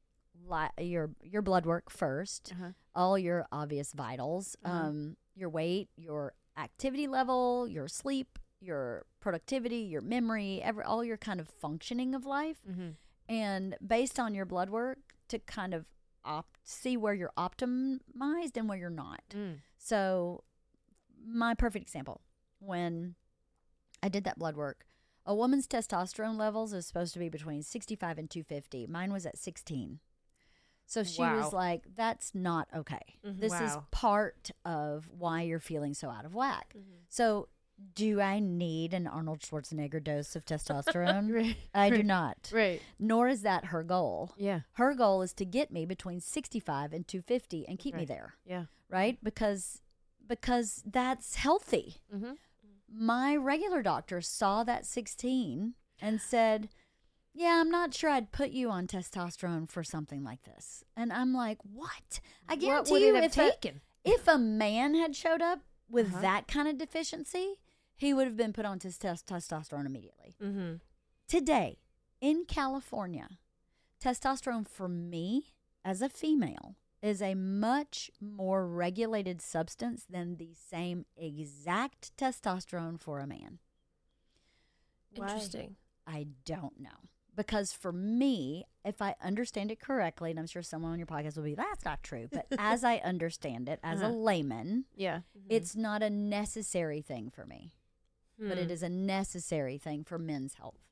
blood work first, all your obvious vitals, your weight, your activity level, your sleep, your productivity, your memory, all your kind of functioning of life. And based on your blood work to kind of see where you're optimized and where you're not. So my perfect example, when I did that blood work, a woman's testosterone levels is supposed to be between 65 and 250. Mine was at 16. So she was like, that's not okay. This is part of why you're feeling so out of whack. So Do I need an Arnold Schwarzenegger dose of testosterone? Right. I do not. Right. Nor is that her goal. Yeah. Her goal is to get me between 65 and 250 and keep me Right. there, Yeah. right? Because that's healthy. Mm-hmm. My regular doctor saw that 16 and said, yeah, I'm not sure I'd put you on testosterone for something like this. And I'm like, what? I What guarantee would you it have taken? if a man had showed up with Uh-huh. that kind of deficiency, he would have been put on testosterone immediately. Mm-hmm. Today, in California, testosterone for me as a female is a much more regulated substance than the same exact testosterone for a man. Interesting. I don't know. Because for me, if I understand it correctly, and I'm sure someone on your podcast will be, that's not true. But as I understand it, as a Uh-huh. layman, Yeah. it's not a necessary thing for me. But it is a necessary thing for men's health.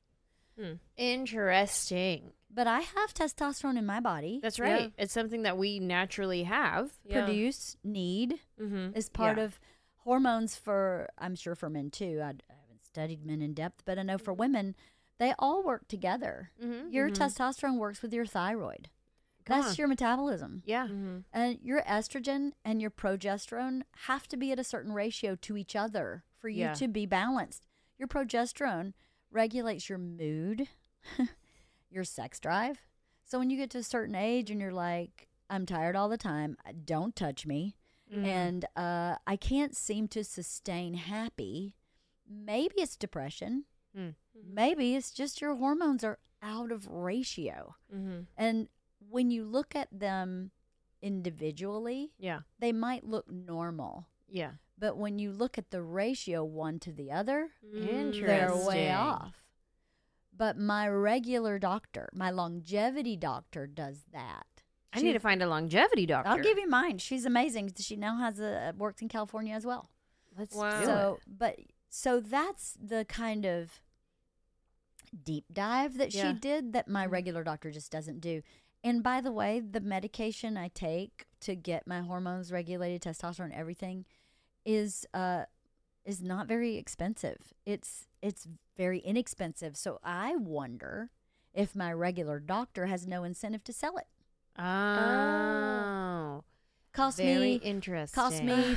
Interesting. But I have testosterone in my body. That's right. Yeah. It's something that we naturally have. Yeah. Produce, need, Mm-hmm. is part Yeah. of hormones for, I'm sure for men too. I haven't studied men in depth, but I know for women, they all work together. Mm-hmm. Your testosterone works with your thyroid. Come That's on. your metabolism. Yeah. Mm-hmm. And your estrogen and your progesterone have to be at a certain ratio to each other for you Yeah. to be balanced. Your progesterone regulates your mood, your sex drive. So when you get to a certain age and you're like, I'm tired all the time, don't touch me, Mm-hmm. and I can't seem to sustain happy, maybe it's depression. Mm. Maybe it's just your hormones are out of ratio. Mm-hmm. And when you look at them individually, Yeah. they might look normal. Yeah. But when you look at the ratio one to the other, Interesting. they're way off. But my regular doctor, my longevity doctor, does that. I need to find a longevity doctor. I'll give you mine. She's amazing. She now has works in California as well. Let's Wow. do it. So that's the kind of deep dive that Yeah. she did that my regular doctor just doesn't do. And by the way, the medication I take to get my hormones regulated, testosterone, everything, is not very expensive. It's very inexpensive. So I wonder if my regular doctor has no incentive to sell it. Oh. Cost Very me interesting. Cost me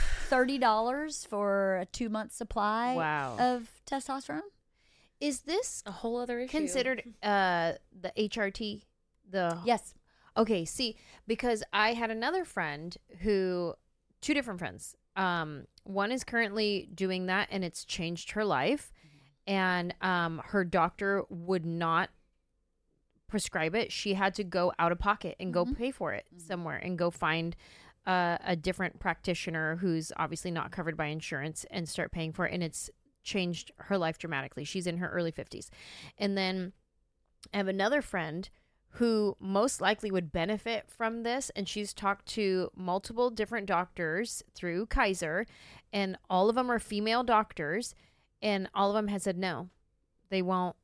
$30 for a 2-month supply Wow. of testosterone. Is this A whole other issue. considered the HRT? Yes. Okay, see, because I had another friend two different friends. One is currently doing that and it's changed her life. And her doctor would not prescribe it. She had to go out of pocket and go pay for it somewhere and go find a different practitioner who's obviously not covered by insurance and start paying for it. And it's changed her life dramatically. She's in her early 50s. And then I have another friend who most likely would benefit from this, and she's talked to multiple different doctors through Kaiser, and all of them are female doctors, and all of them had said no, they won't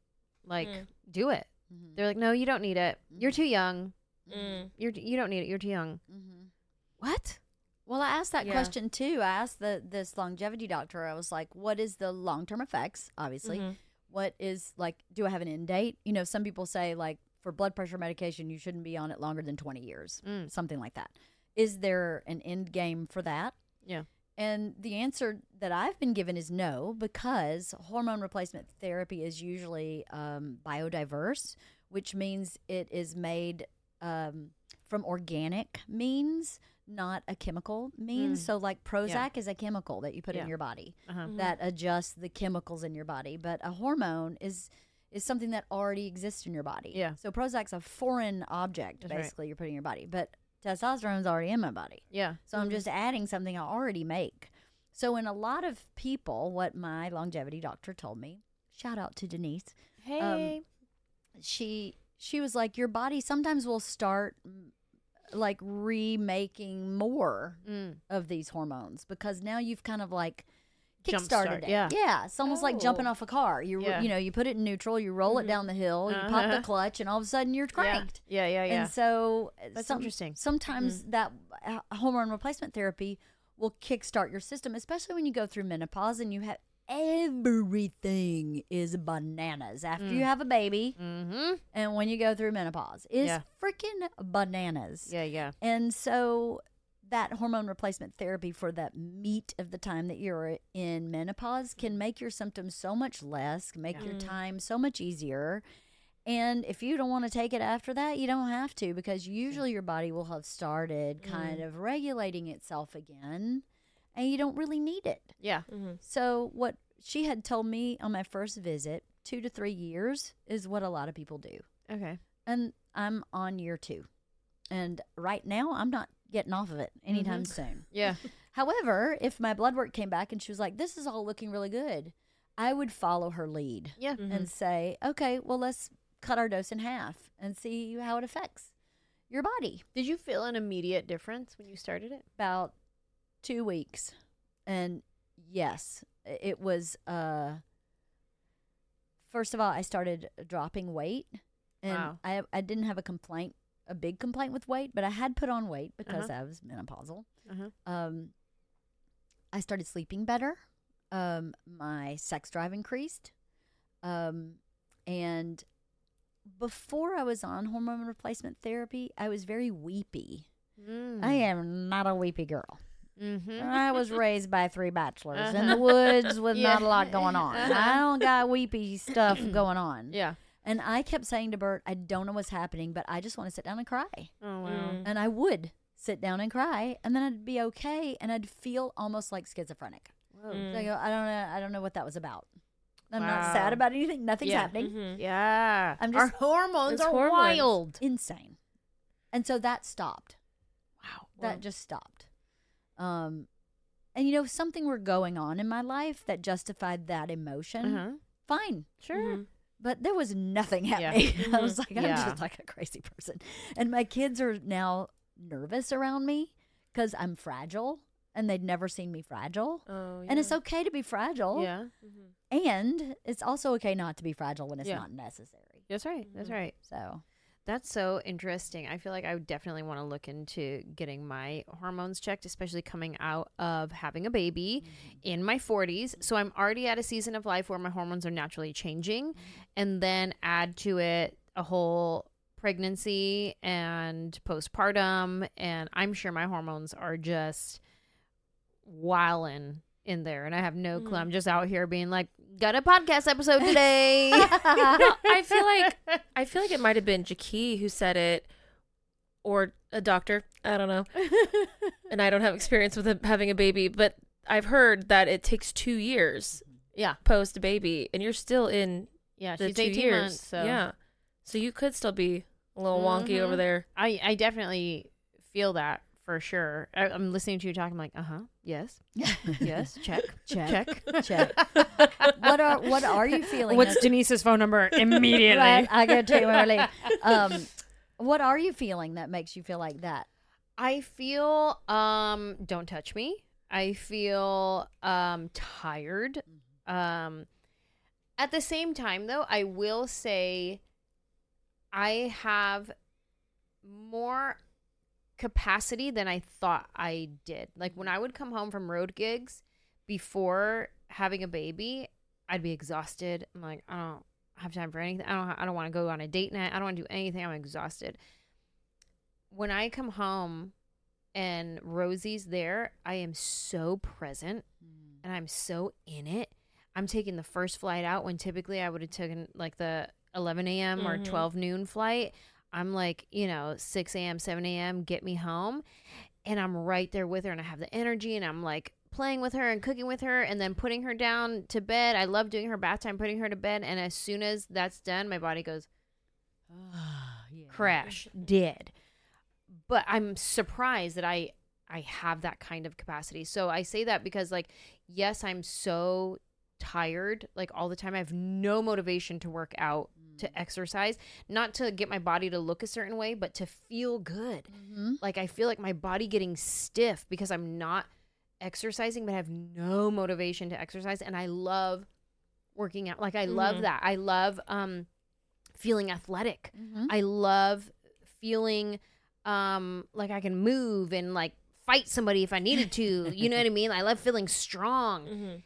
do it. They're like, no, you don't need it. You're too young. You don't need it. You're too young. What? Well, I asked that Yeah. question too. I asked this longevity doctor. I was like, "What is the long-term effects?" Obviously, what is like? Do I have an end date? You know, some people say like for blood pressure medication, you shouldn't be on it longer than 20 years, something like that. Is there an end game for that? Yeah. And the answer that I've been given is no, because hormone replacement therapy is usually biodiverse, which means it is made from organic means, not a chemical means. So like Prozac is a chemical that you put in your body that adjusts the chemicals in your body. But a hormone is something that already exists in your body. Yeah. So Prozac's a foreign object, That's right. basically, you're putting in your body. But testosterone's already in my body. Yeah. So I'm just adding something I already make. So in a lot of people, what my longevity doctor told me, shout out to Denise, Hey. she was like, your body sometimes will start like remaking more of these hormones because now you've kind of like kickstarted it. yeah. Yeah. It's almost like jumping off a car. You Yeah. you know, you put it in neutral, you roll it down the hill, you pop the clutch, and all of a sudden you're cranked. Yeah. And so That's interesting. Sometimes that hormone replacement therapy will kickstart your system, especially when you go through menopause and you everything is bananas after you have a baby and when you go through menopause. It's freaking bananas. Yeah. And so that hormone replacement therapy for that meat of the time that you're in menopause can make your symptoms so much less, can make your time so much easier. And if you don't want to take it after that, you don't have to, because usually your body will have started kind of regulating itself again and you don't really need it. Yeah. So what she had told me on my first visit, 2 to 3 years is what a lot of people do. Okay. And I'm on year 2. And right now I'm not getting off of it anytime soon. Yeah. However, if my blood work came back and she was like, this is all looking really good, I would follow her lead. Yeah. And say, okay, well, let's cut our dose in half and see how it affects your body. Did you feel an immediate difference when you started it? About 2 weeks. And yes, it was, first of all, I started dropping weight. And I didn't have a big complaint with weight, but I had put on weight because I was menopausal. I started sleeping better. My sex drive increased. And before I was on hormone replacement therapy, I was very weepy. I am not a weepy girl. I was raised by 3 bachelors in the woods with not a lot going on. I don't got weepy stuff going on. Yeah. And I kept saying to Bert, I don't know what's happening, but I just want to sit down and cry. Oh, wow. And I would sit down and cry, and then I'd be okay, and I'd feel almost like schizophrenic. Whoa. So I go, I don't know what that was about. I'm not sad about anything. Nothing's happening. Yeah. I'm Our just hormones are wild. insane. And so that stopped. Wow. That just stopped. And something were going on in my life that justified that emotion. Fine. Sure. But there was nothing happening. I was like, I'm just like a crazy person. And my kids are now nervous around me because I'm fragile, and they'd never seen me fragile. Oh, yeah. And it's okay to be fragile. Yeah. And it's also okay not to be fragile when it's not necessary. That's right. That's right. So that's so interesting. I feel like I would definitely want to look into getting my hormones checked, especially coming out of having a baby in my 40s. So I'm already at a season of life where my hormones are naturally changing, and then add to it a whole pregnancy and postpartum, and I'm sure my hormones are just wilding in there, and I have no clue. I'm just out here being like, got a podcast episode today. I feel like it might have been Jackie who said it, or a doctor. I don't know. And I don't have experience with having a baby, but I've heard that it takes 2 years. Yeah. Post baby, and you're still in. Yeah, the she's 2 18 years. months. So Yeah. So you could still be a little wonky over there. I definitely feel that for sure. I'm listening to you talk. I'm like, yes, yes, check. what are you feeling? What's Denise's phone number immediately? Right, I go too early. What are you feeling that makes you feel like that? I feel don't touch me. I feel tired. At the same time, though, I will say I have more capacity than I thought I did. Like when I would come home from road gigs before having a baby, I'd be exhausted. I'm like, I don't have time for anything. I don't want to go on a date night. I don't want to do anything. I'm exhausted. When I come home and Rosie's there, I am so present and I'm so in it. I'm taking the first flight out when typically I would have taken like the 11 a.m. or 12 noon flight. I'm like, 6 a.m., 7 a.m., get me home. And I'm right there with her, and I have the energy, and I'm like playing with her and cooking with her and then putting her down to bed. I love doing her bath time, putting her to bed. And as soon as that's done, my body goes, crash, dead. But I'm surprised that I have that kind of capacity. So I say that because, like, yes, I'm so tired, like, all the time. I have no motivation to work out, to exercise, not to get my body to look a certain way, but to feel good. Like, I feel like my body getting stiff because I'm not exercising, but I have no motivation to exercise. And I love working out. Like, I love that. I love feeling athletic. I love feeling like I can move and like fight somebody if I needed to. You know what I mean? I love feeling strong.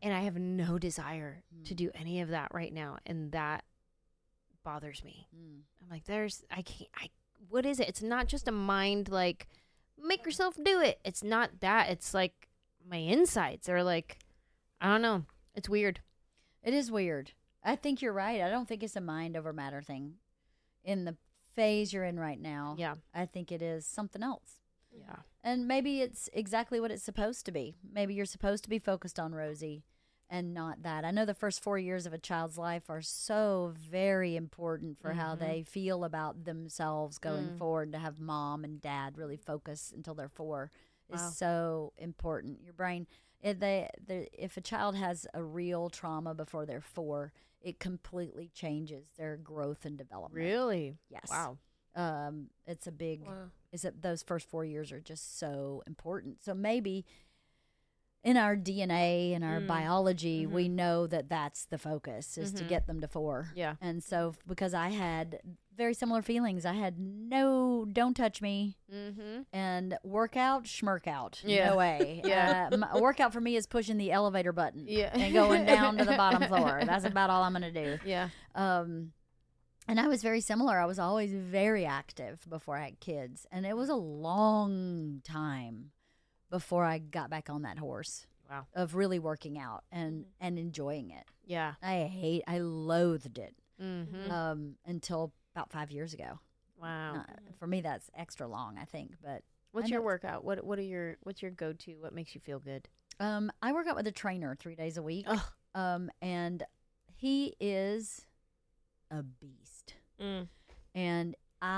And I have no desire to do any of that right now. And that bothers me. I'm like, what is it? It's not just a mind, like, make yourself do it. It's not that. It's like my insides are like, I don't know. It's weird. It is weird. I think you're right. I don't think it's a mind over matter thing. In the phase you're in right now, Yeah. I think it is something else. Yeah. And maybe it's exactly what it's supposed to be. Maybe you're supposed to be focused on Rosie and not that. I know the first 4 years of a child's life are so very important for how they feel about themselves going forward. To have mom and dad really focus until they're 4 is so important. Your brain, if a child has a real trauma before they're 4, it completely changes their growth and development. Really? Yes. Wow. It's a big, those first 4 years are just so important. So maybe in our DNA and our biology, we know that that's the focus, is to get them to 4. Yeah. And so because I had very similar feelings, I had no, don't touch me, and workout, schmirk out. Yeah. No way. Yeah. A workout for me is pushing the elevator button Yeah. and going down to the bottom floor. That's about all I'm going to do. Yeah. And I was very similar. I was always very active before I had kids. And it was a long time before I got back on that horse. Wow. Of really working out and enjoying it. Yeah. I loathed it Mm-hmm. until about 5 years ago. Wow. For me, that's extra long, I think. But What's I your know- workout? What's your go-to? What makes you feel good? I work out with a trainer 3 days a week. Ugh. And he is a beast. And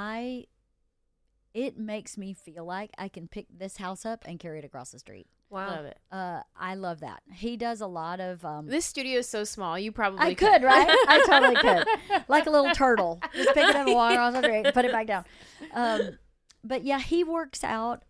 it makes me feel like I can pick this house up and carry it across the street. Wow. Love it. I love that. He does a lot of This studio is so small. You probably I could, right? I totally could. Like a little turtle. Just pick it up and walk across the street and put it back down. But yeah, he works out.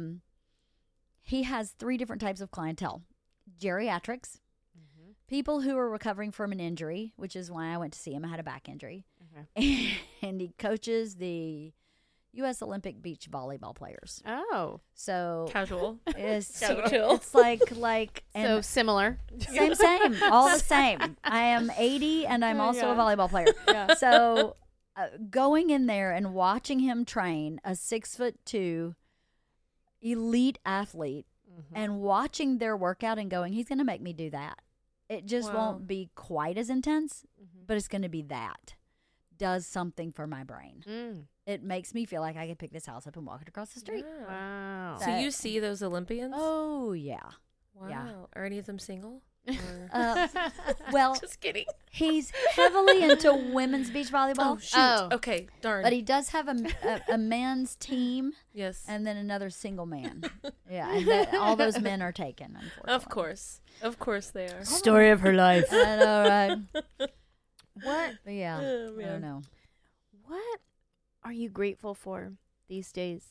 He has 3 different types of clientele. Geriatrics, people who are recovering from an injury, which is why I went to see him. I had a back injury. And he coaches the U.S. Olympic beach volleyball players. Oh. So Casual. it's So chill. It's like So similar. same, all the same. I am 80 and I'm also a volleyball player. Yeah. So going in there and watching him train a 6'2" elite athlete and watching their workout and going, he's going to make me do that. It just won't be quite as intense, but it's going to be that. Does something for my brain. It makes me feel like I can pick this house up and walk it across the street. Yeah. Wow. So you see those Olympians? Oh, yeah. Wow. yeah. Are any of them single? Or- Well, Just kidding. he's heavily into women's beach volleyball. Oh, shoot. Oh. Okay, darn. But he does have a men's team yes. and then another single man. Yeah, and all those men are taken, unfortunately. Of course. Of course they are. Story of her life. I know, right? What? But yeah, Oh, I man. don't know. What are you grateful for these days?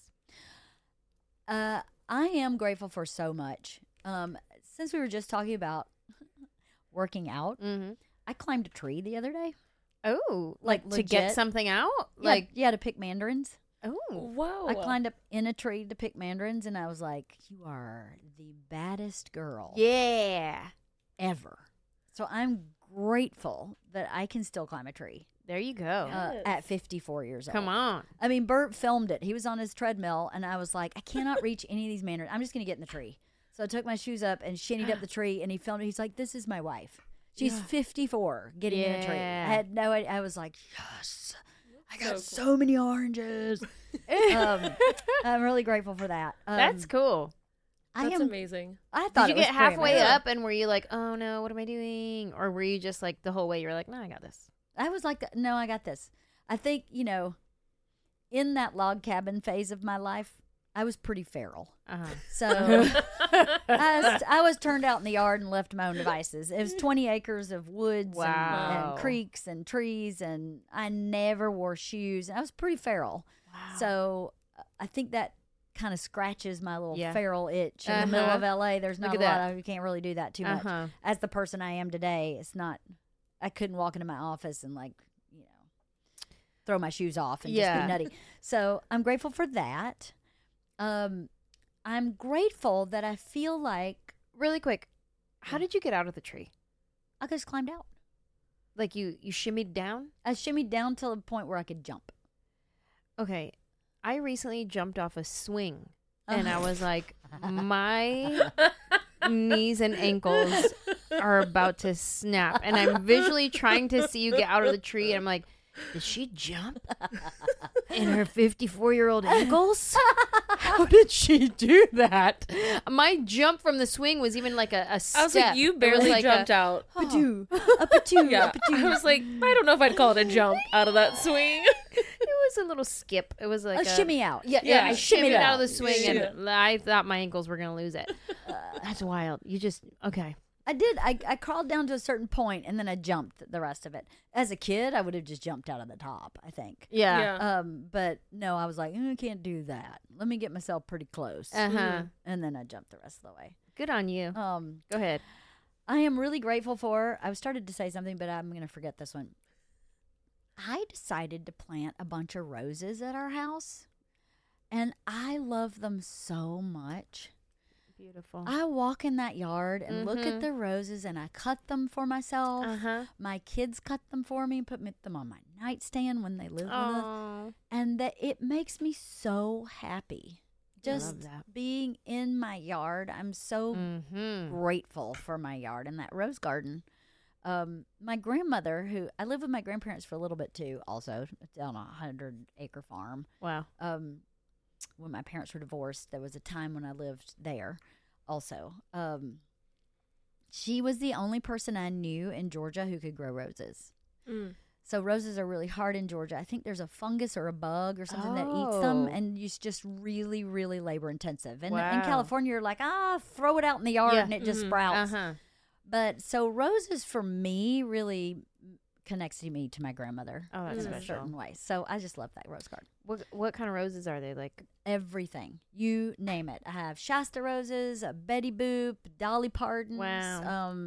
I am grateful for so much. Since we were just talking about working out, I climbed a tree the other day. Oh, Like to get legit? something out? Yeah, Like, yeah, to pick mandarins. oh. Whoa. I climbed up in a tree to pick mandarins, and I was like, "You are the baddest girl Yeah. ever." So I'm grateful that I can still climb a tree There you go. at 54 years old. Come on. I mean, Bert filmed it. He was on his treadmill, and I was like, I cannot reach any of these mandarins. I'm just going to get in the tree. So I took my shoes up and shinnied up the tree, and he filmed it. He's like, this is my wife. She's 54 getting in a tree. I Yeah. had no idea. I was like, yes, I got So so many oranges. I'm really grateful for that. That's cool. That's amazing. I thought Did you it was get halfway pretty amazing. up and were you like, oh no, what am I doing? Or were you just like the whole way you were like, no, I got this? I was like, no, I got this. I think, in that log cabin phase of my life, I was pretty feral. So I was turned out in the yard and left to my own devices. It was 20 acres of woods Wow. and creeks and trees, and I never wore shoes. I was pretty feral. Wow. So I think that kind of scratches my little Yeah. feral itch. In the middle of LA, there's not Look a at lot of, you can't really do that too much. As the person I am today, it's not, I couldn't walk into my office and throw my shoes off and just Yeah. be nutty. So I'm grateful for that. I'm grateful that I feel like, Really quick, How did you get out of the tree? I just climbed out. Like you shimmied down? I shimmied down to the point where I could jump. Okay. I recently jumped off a swing and I was like, my knees and ankles are about to snap. And I'm visually trying to see you get out of the tree. And I'm like, did she jump in her 54-year-old ankles? How did she do that? My jump from the swing was even like a step. I was like, you barely like jumped out. Patoo, a patoo, Yeah, a patoo. I was like, I don't know if I'd call it a jump out of that swing. It was a little skip. It was like A shimmy out. Yeah, I shimmied shimmied out of out. the swing, Yeah. and I thought my ankles were gonna lose it. That's wild. You just okay. I did. I crawled down to a certain point and then I jumped the rest of it. As a kid, I would have just jumped out of the top, I think. Yeah. But no, I was like, I can't do that. Let me get myself pretty close. Uh-huh. And then I jumped the rest of the way. Good on you. Go ahead. I am really grateful for, I started to say something, but I'm going to forget this one. I decided to plant a bunch of roses at our house, and I love them so much. Beautiful. I walk in that yard and look at the roses, and I cut them for myself. Uh-huh. My kids cut them for me, put them on my nightstand when they live with us, Oh. and that it makes me so happy. Just love that. being in my yard, I'm so Mm-hmm. grateful for my yard and that rose garden. My grandmother, who I lived with my grandparents for a little bit too, also on a 100-acre farm. Wow. When my parents were divorced, there was a time when I lived there also. She was the only person I knew in Georgia who could grow roses. Mm. So roses are really hard in Georgia. I think there's a fungus or a bug or something that eats them, Oh. and it's just really, really labor intensive. And in Wow. California, you're like, throw it out in the yard Yeah. and it just Mhm. sprouts. Uh-huh. But so roses for me really connects me to my grandmother Oh, that's in a special. certain way. So I just love that rose garden. What kind of roses are they? Like Everything, you name it. I have Shasta roses, a Betty Boop, Dolly Partons. Wow.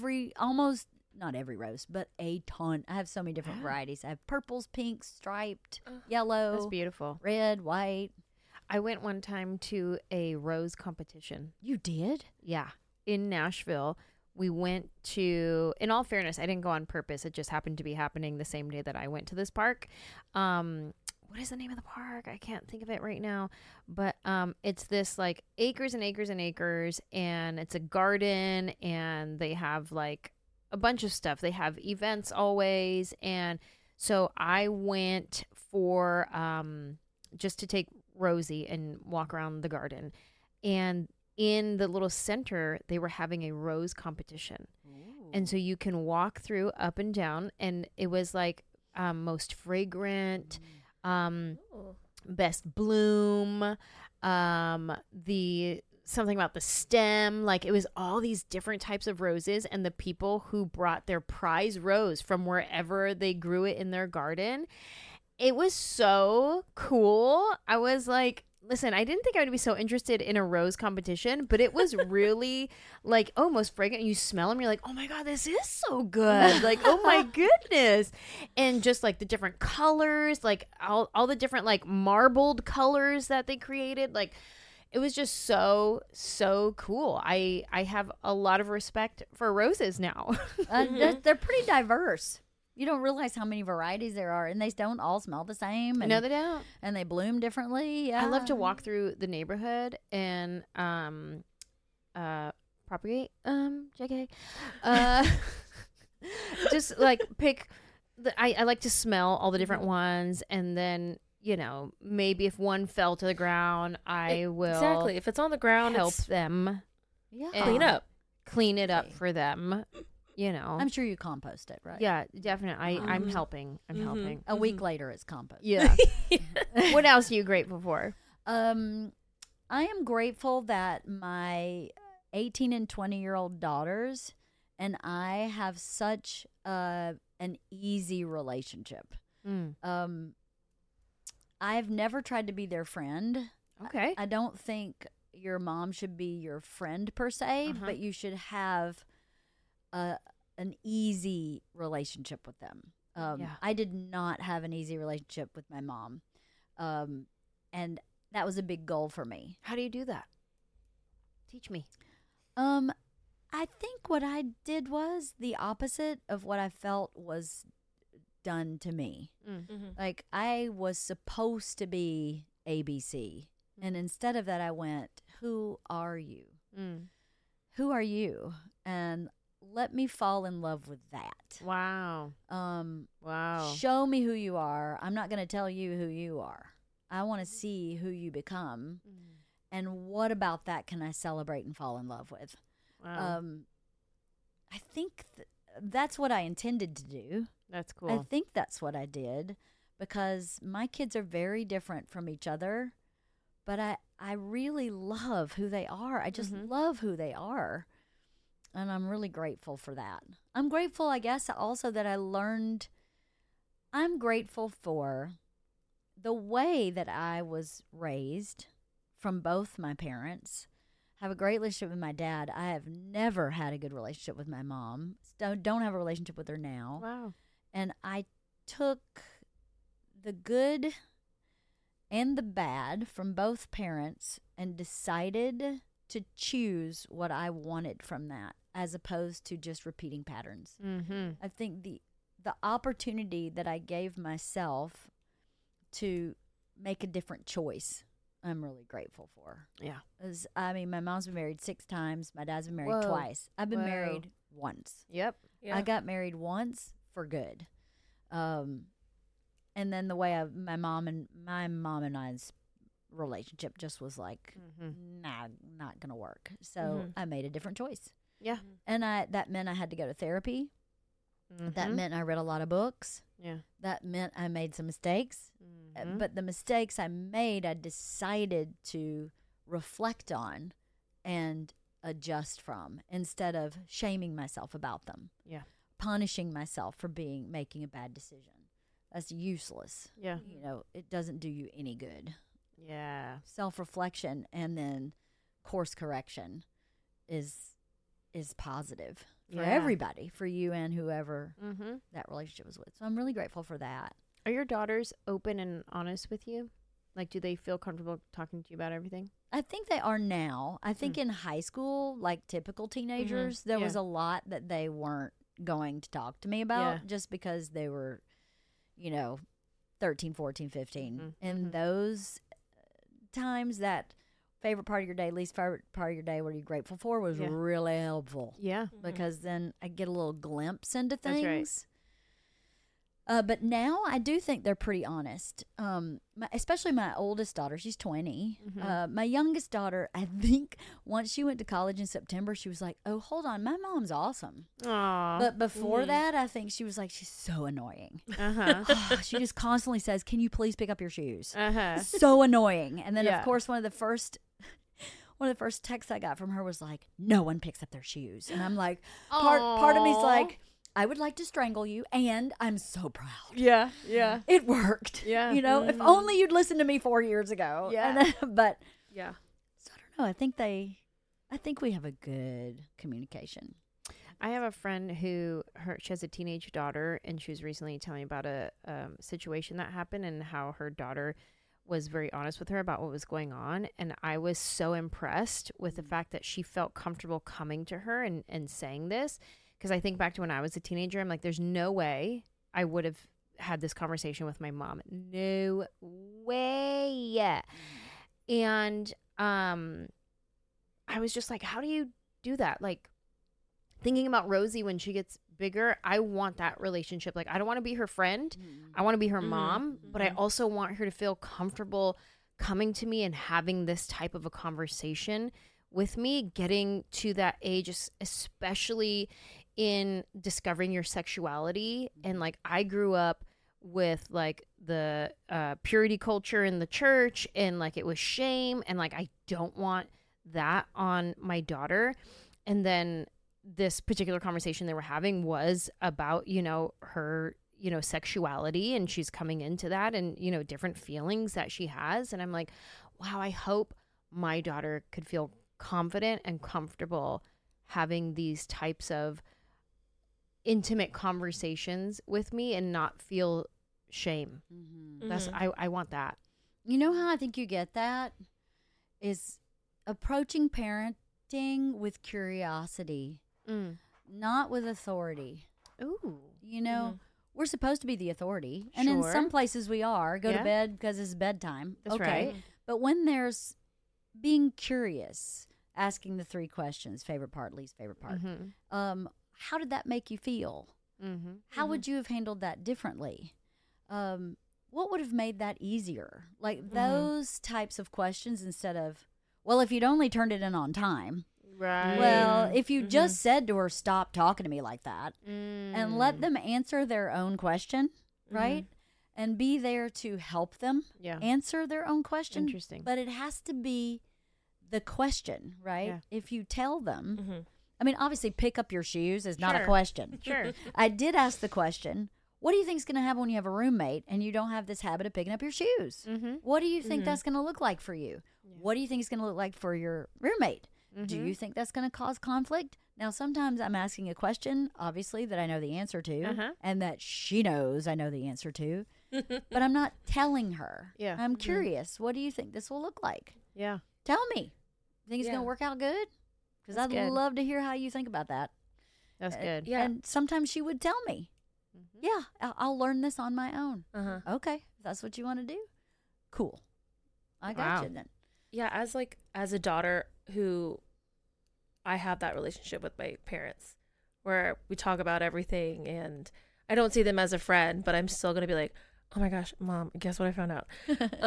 Not every rose, but a ton. I have so many different Wow. varieties. I have purples, pinks, striped, yellow, that's beautiful. red, white. I went one time to a rose competition. You did? Yeah, in Nashville. We went to, in all fairness, I didn't go on purpose. It just happened to be happening the same day that I went to this park. What is the name of the park? I can't think of it right now. But it's this like acres and acres and acres, and it's a garden, and they have like a bunch of stuff. They have events always. And so I went for just to take Rosie and walk around the garden. And in the little center, they were having a rose competition. And so you can walk through up and down, and it was like most fragrant, best bloom, the something about the stem. Like it was all these different types of roses, and the people who brought their prize rose from wherever they grew it in their garden. It was so cool. I was like, listen, I didn't think I would be so interested in a rose competition, but it was really like almost fragrant. You smell them, you're like, oh my God, this is so good. Like, oh my goodness. And just like the different colors, like all the different like marbled colors that they created. Like it was just so cool. I have a lot of respect for roses now. They're pretty diverse. You don't realize how many varieties there are, and they don't all smell the same. And, No, they don't. and they bloom differently. I love to walk through the neighborhood and propagate JK. Just like pick I like to smell all the different ones, and then maybe if one fell to the ground, I will Exactly. If it's on the ground, help it's them Yeah. and clean it up Okay. for them. I'm sure you compost it, right? Yeah, definitely. I'm Mhm. helping. I'm Mhm. helping. A week later, it's compost. Yeah. What else are you grateful for? I am grateful that my 18 and 20-year-old daughters and I have such an easy relationship. I've never tried to be their friend. Okay. I don't think your mom should be your friend per se, Uh-huh. but you should have an easy relationship with them. Yeah. I did not have an easy relationship with my mom, and that was a big goal for me. How do you do that? Teach me. I I think what I did was the opposite of what I felt was done to me. Mm-hmm. Like, I was supposed to be ABC. And instead of that, I went, who are you? Who are you? And let me fall in love with that. Wow. Wow. Show me who you are. I'm not going to tell you who you are. I want to see who you become. And what about that can I celebrate and fall in love with? Wow. I think that's what I intended to do. That's cool. I think that's what I did, because my kids are very different from each other, but I really love who they are. I just love who they are, and I'm really grateful for that. I'm grateful, I guess, also that I'm grateful for the way that I was raised from both my parents. I have a great relationship with my dad. I have never had a good relationship with my mom. Don't have a relationship with her now. Wow. And I took the good and the bad from both parents and decided to choose what I wanted from that, as opposed to just repeating patterns. I think the opportunity that I gave myself to make a different choice, I'm really grateful for. Yeah. I mean, my mom's been married 6 times. My dad's been married twice. I've been married once. Yep. Yeah. I got married once for good. And then the way my mom and I's relationship just was like, nah, not going to work. So I made a different choice. Yeah. And that meant I had to go to therapy. That meant I read a lot of books. Yeah. That meant I made some mistakes. But the mistakes I made, I decided to reflect on and adjust from, instead of shaming myself about them. Yeah. Punishing myself for making a bad decision. That's useless. Yeah. You know, it doesn't do you any good. Yeah. Self-reflection and then course correction is positive for everybody, for you and whoever that relationship was with. So I'm really grateful for that. Are your daughters open and honest with you? Like, do they feel comfortable talking to you about everything? I think they are now. I think in high school, like typical teenagers, there was a lot that they weren't going to talk to me about just because they were, 13, 14, 15. And those times, that favorite part of your day, least favorite part of your day, what are you grateful for, was really helpful. Yeah. Because then I get a little glimpse into That's right. things. But now I do think they're pretty honest. Especially my oldest daughter, she's 20. My youngest daughter, I think once she went to college in September, she was like, oh, hold on, my mom's awesome. Aww. But before that, I think she was like, she's so annoying. She just constantly says, can you please pick up your shoes? So annoying. And then, of course, one of the first texts I got from her was like, no one picks up their shoes. And I'm like, part of me's like, I would like to strangle you, and I'm so proud. Yeah, yeah. It worked. Yeah. If only you'd listened to me 4 years ago. Yeah. But Yeah. so I don't know. I think we have a good communication. I have a friend who she has a teenage daughter, and she was recently telling me about a situation that happened and how her daughter was very honest with her about what was going on. And I was so impressed with the fact that she felt comfortable coming to her and saying this. Because I think back to when I was a teenager, I'm like, there's no way I would have had this conversation with my mom. No way. And I was just like, how do you do that? Like, thinking about Rosie when she gets bigger, I want that relationship. Like, I don't want to be her friend. I want to be her mom. But I also want her to feel comfortable coming to me and having this type of a conversation with me, getting to that age, especially in discovering your sexuality. And like, I grew up with like the purity culture in the church, and like it was shame, and like I don't want that on my daughter. And then this particular conversation they were having was about her sexuality, and she's coming into that, and different feelings that she has. And I'm like, wow, I hope my daughter could feel confident and comfortable having these types of intimate conversations with me and not feel shame. That's I want that. You know how I think you get that is approaching parenting with curiosity not with authority. Ooh. You know, we're supposed to be the authority. And in some places we are. Go to bed because it's bedtime. That's right. But when there's being curious, asking the 3 questions, favorite part, least favorite part, how did that make you feel? How would you have handled that differently? What would have made that easier? Like those types of questions instead of, well, if you'd only turned it in on time. Right. Well, if you just said to her, stop talking to me like that, and let them answer their own question, right? And be there to help them answer their own question. Interesting. But it has to be the question, right? Yeah. If you tell them, I mean, obviously, pick up your shoes is not a Sure. question. Sure. I did ask the question, what do you think is going to happen when you have a roommate and you don't have this habit of picking up your shoes? What do you think that's going to look like for you? Yeah. What do you think it's going to look like for your roommate? Do you think that's going to cause conflict? Now, sometimes I'm asking a question, obviously, that I know the answer to and that she knows I know the answer to, but I'm not telling her. Yeah. I'm curious. What do you think this will look like? Yeah. Tell me. Think it's going to work out good? Because I'd love to hear how you think about that. That's good. Yeah. And sometimes she would tell me, I'll learn this on my own. Okay. If that's what you want to do, cool. I got you then. Yeah. As a daughter who I have that relationship with my parents where we talk about everything and I don't see them as a friend, but I'm still going to be like, oh my gosh, Mom, guess what I found out?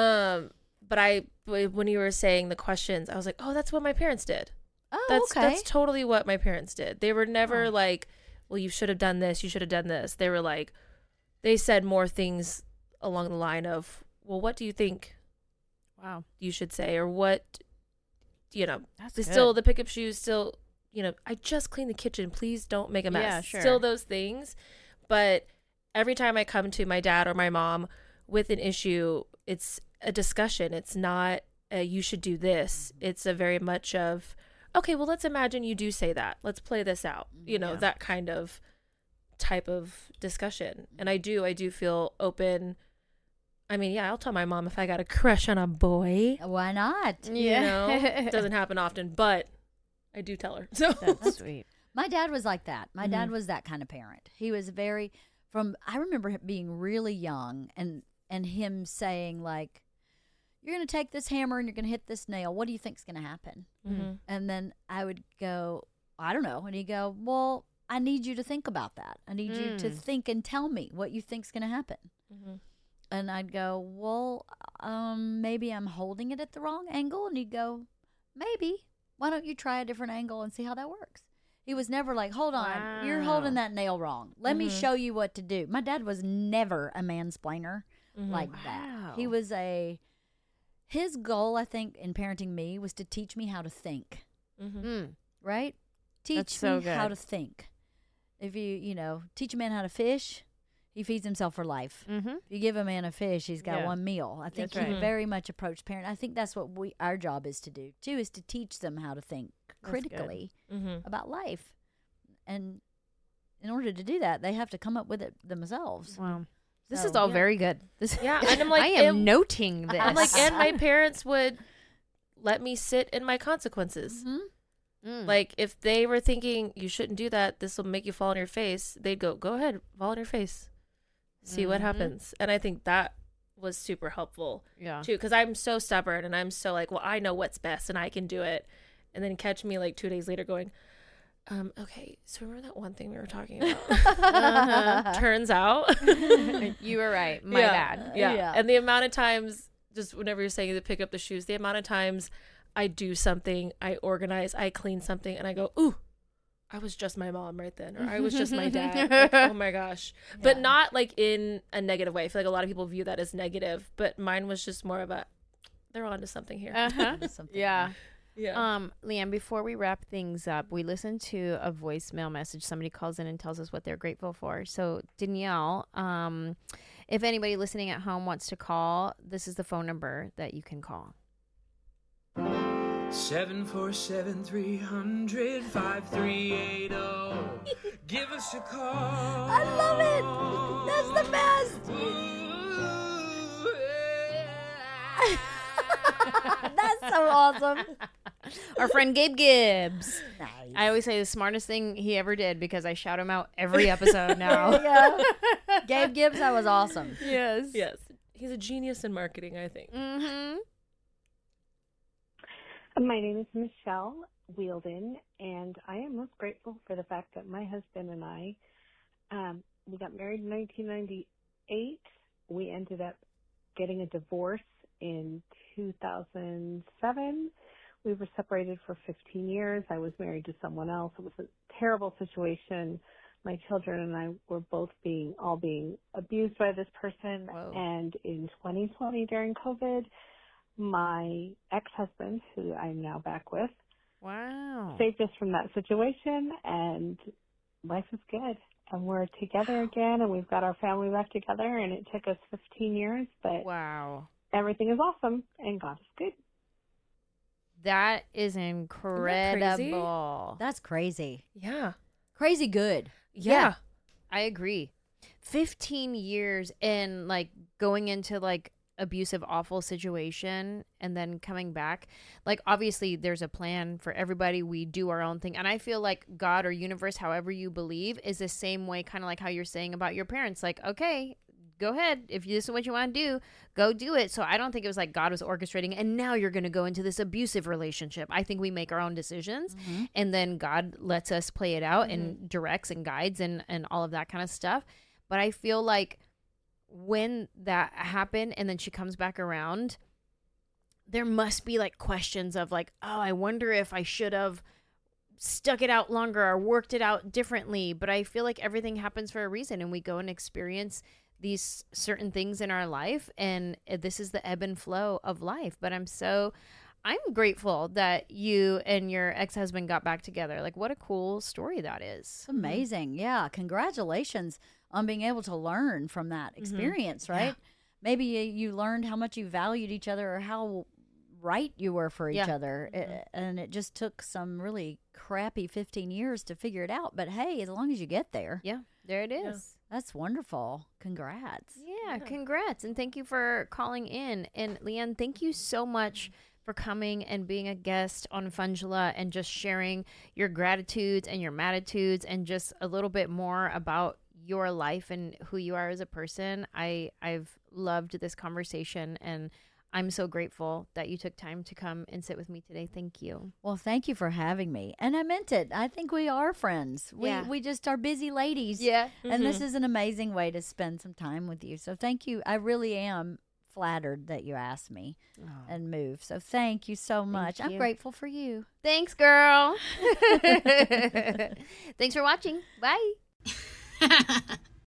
But when you were saying the questions, I was like, oh, that's what my parents did. Oh, That's totally what my parents did. They were never like, well, you should have done this. You should have done this. They were like, they said more things along the line of, well, what do you think you should say? Or what, That's still the pickup shoes, still, I just cleaned the kitchen. Please don't make a mess. Yeah, sure. Still those things. But every time I come to my dad or my mom with an issue, it's a discussion. It's not you should do this. It's a very much of, okay, well, let's imagine you do say that. Let's play this out. That kind of type of discussion. And I do feel open. I mean, yeah, I'll tell my mom if I got a crush on a boy. Why not? Yeah. It doesn't happen often, but I do tell her. So That's sweet. My dad was like that. My dad was that kind of parent. He was I remember him being really young and him saying like, you're going to take this hammer and you're going to hit this nail. What do you think's going to happen? And then I would go, I don't know. And he'd go, well, I need you to think about that. I need you to think and tell me what you think's going to happen. And I'd go, well, maybe I'm holding it at the wrong angle. And he'd go, maybe. Why don't you try a different angle and see how that works? He was never like, hold on, you're holding that nail wrong. Let me show you what to do. My dad was never a mansplainer like that. He was his goal, I think, in parenting me was to teach me how to think. Right? Teach me how to think. If you teach a man how to fish, he feeds himself for life. If you give a man a fish, he's got one meal. I think he very much approached parent. I think that's what our job is to do, too, is to teach them how to think critically about life. And in order to do that, they have to come up with it themselves. Wow. This is all very good. And I'm like, I am noting this. I'm like, and my parents would let me sit in my consequences. Like, if they were thinking, you shouldn't do that, this will make you fall on your face, they'd go ahead, fall on your face. See what happens. And I think that was super helpful, too, because I'm so stubborn, and I'm so like, well, I know what's best, and I can do it. And then catch me, like, 2 days later going, okay, so remember that one thing we were talking about? Turns out. You were right. My bad. Yeah. And the amount of times, just whenever you're saying to pick up the shoes, the amount of times I do something, I organize, I clean something, and I go, ooh, I was just my mom right then, or I was just my dad. Like, oh my gosh. But not like in a negative way. I feel like a lot of people view that as negative, but mine was just more of a, they're onto something here. Yeah. Leanne, before we wrap things up, we listened to a voicemail message. Somebody calls in and tells us what they're grateful for. So Danielle, if anybody listening at home wants to call, this is the phone number that you can call. 747-300-5380. Give us a call. I love it. That's the best. That's so awesome. Our friend Gabe Gibbs. Nice. I always say the smartest thing he ever did because I shout him out every episode now. There you go. Gabe Gibbs, that was awesome. Yes. Yes. He's a genius in marketing, I think. Mm-hmm. My name is Michelle Wielden, and I am most grateful for the fact that my husband and I, we got married in 1998. We ended up getting a divorce in 2007. We were separated for 15 years. I was married to someone else. It was a terrible situation. My children and I were both being abused by this person. Whoa. And in 2020 during COVID, my ex-husband, who I'm now back with, Wow. saved us from that situation, and life is good. And we're together again, and we've got our family back together, and it took us 15 years, but Wow. everything is awesome, and God is good. That is crazy? incredible. That's crazy. Yeah. Crazy good. Yeah. I agree. 15 years and like going into like abusive, awful situation and then coming back. Like obviously there's a plan for everybody. We do our own thing. And I feel like God or universe, however you believe, is the same way, kind of like how you're saying about your parents. Like, okay, go ahead. If this is what you want to do, go do it. So I don't think it was like God was orchestrating and now you're going to go into this abusive relationship. I think we make our own decisions and then God lets us play it out and directs and guides and all of that kind of stuff. But I feel like when that happened and then she comes back around, there must be like questions of like, oh, I wonder if I should have stuck it out longer or worked it out differently. But I feel like everything happens for a reason and we go and experience these certain things in our life, and this is the ebb and flow of life. But I'm grateful that you and your ex-husband got back together. Like, what a cool story that is. It's amazing. Yeah. Congratulations on being able to learn from that experience, right? Yeah. Maybe you learned how much you valued each other or how right you were for each other. And it just took some really crappy 15 years to figure it out. But hey, as long as you get there. Yeah, there it is. That's wonderful. Congrats. Yeah, congrats. And thank you for calling in. And Leanne, thank you so much for coming and being a guest on Fungela and just sharing your gratitudes and your matitudes and just a little bit more about your life and who you are as a person. I've loved this conversation and I'm so grateful that you took time to come and sit with me today. Thank you. Well, thank you for having me. And I meant it. I think we are friends. Yeah. We just are busy ladies. Yeah. And this is an amazing way to spend some time with you. So thank you. I really am flattered that you asked me and moved. So thank you so much. I'm you. grateful for you. Thanks, girl. Thanks for watching. Bye.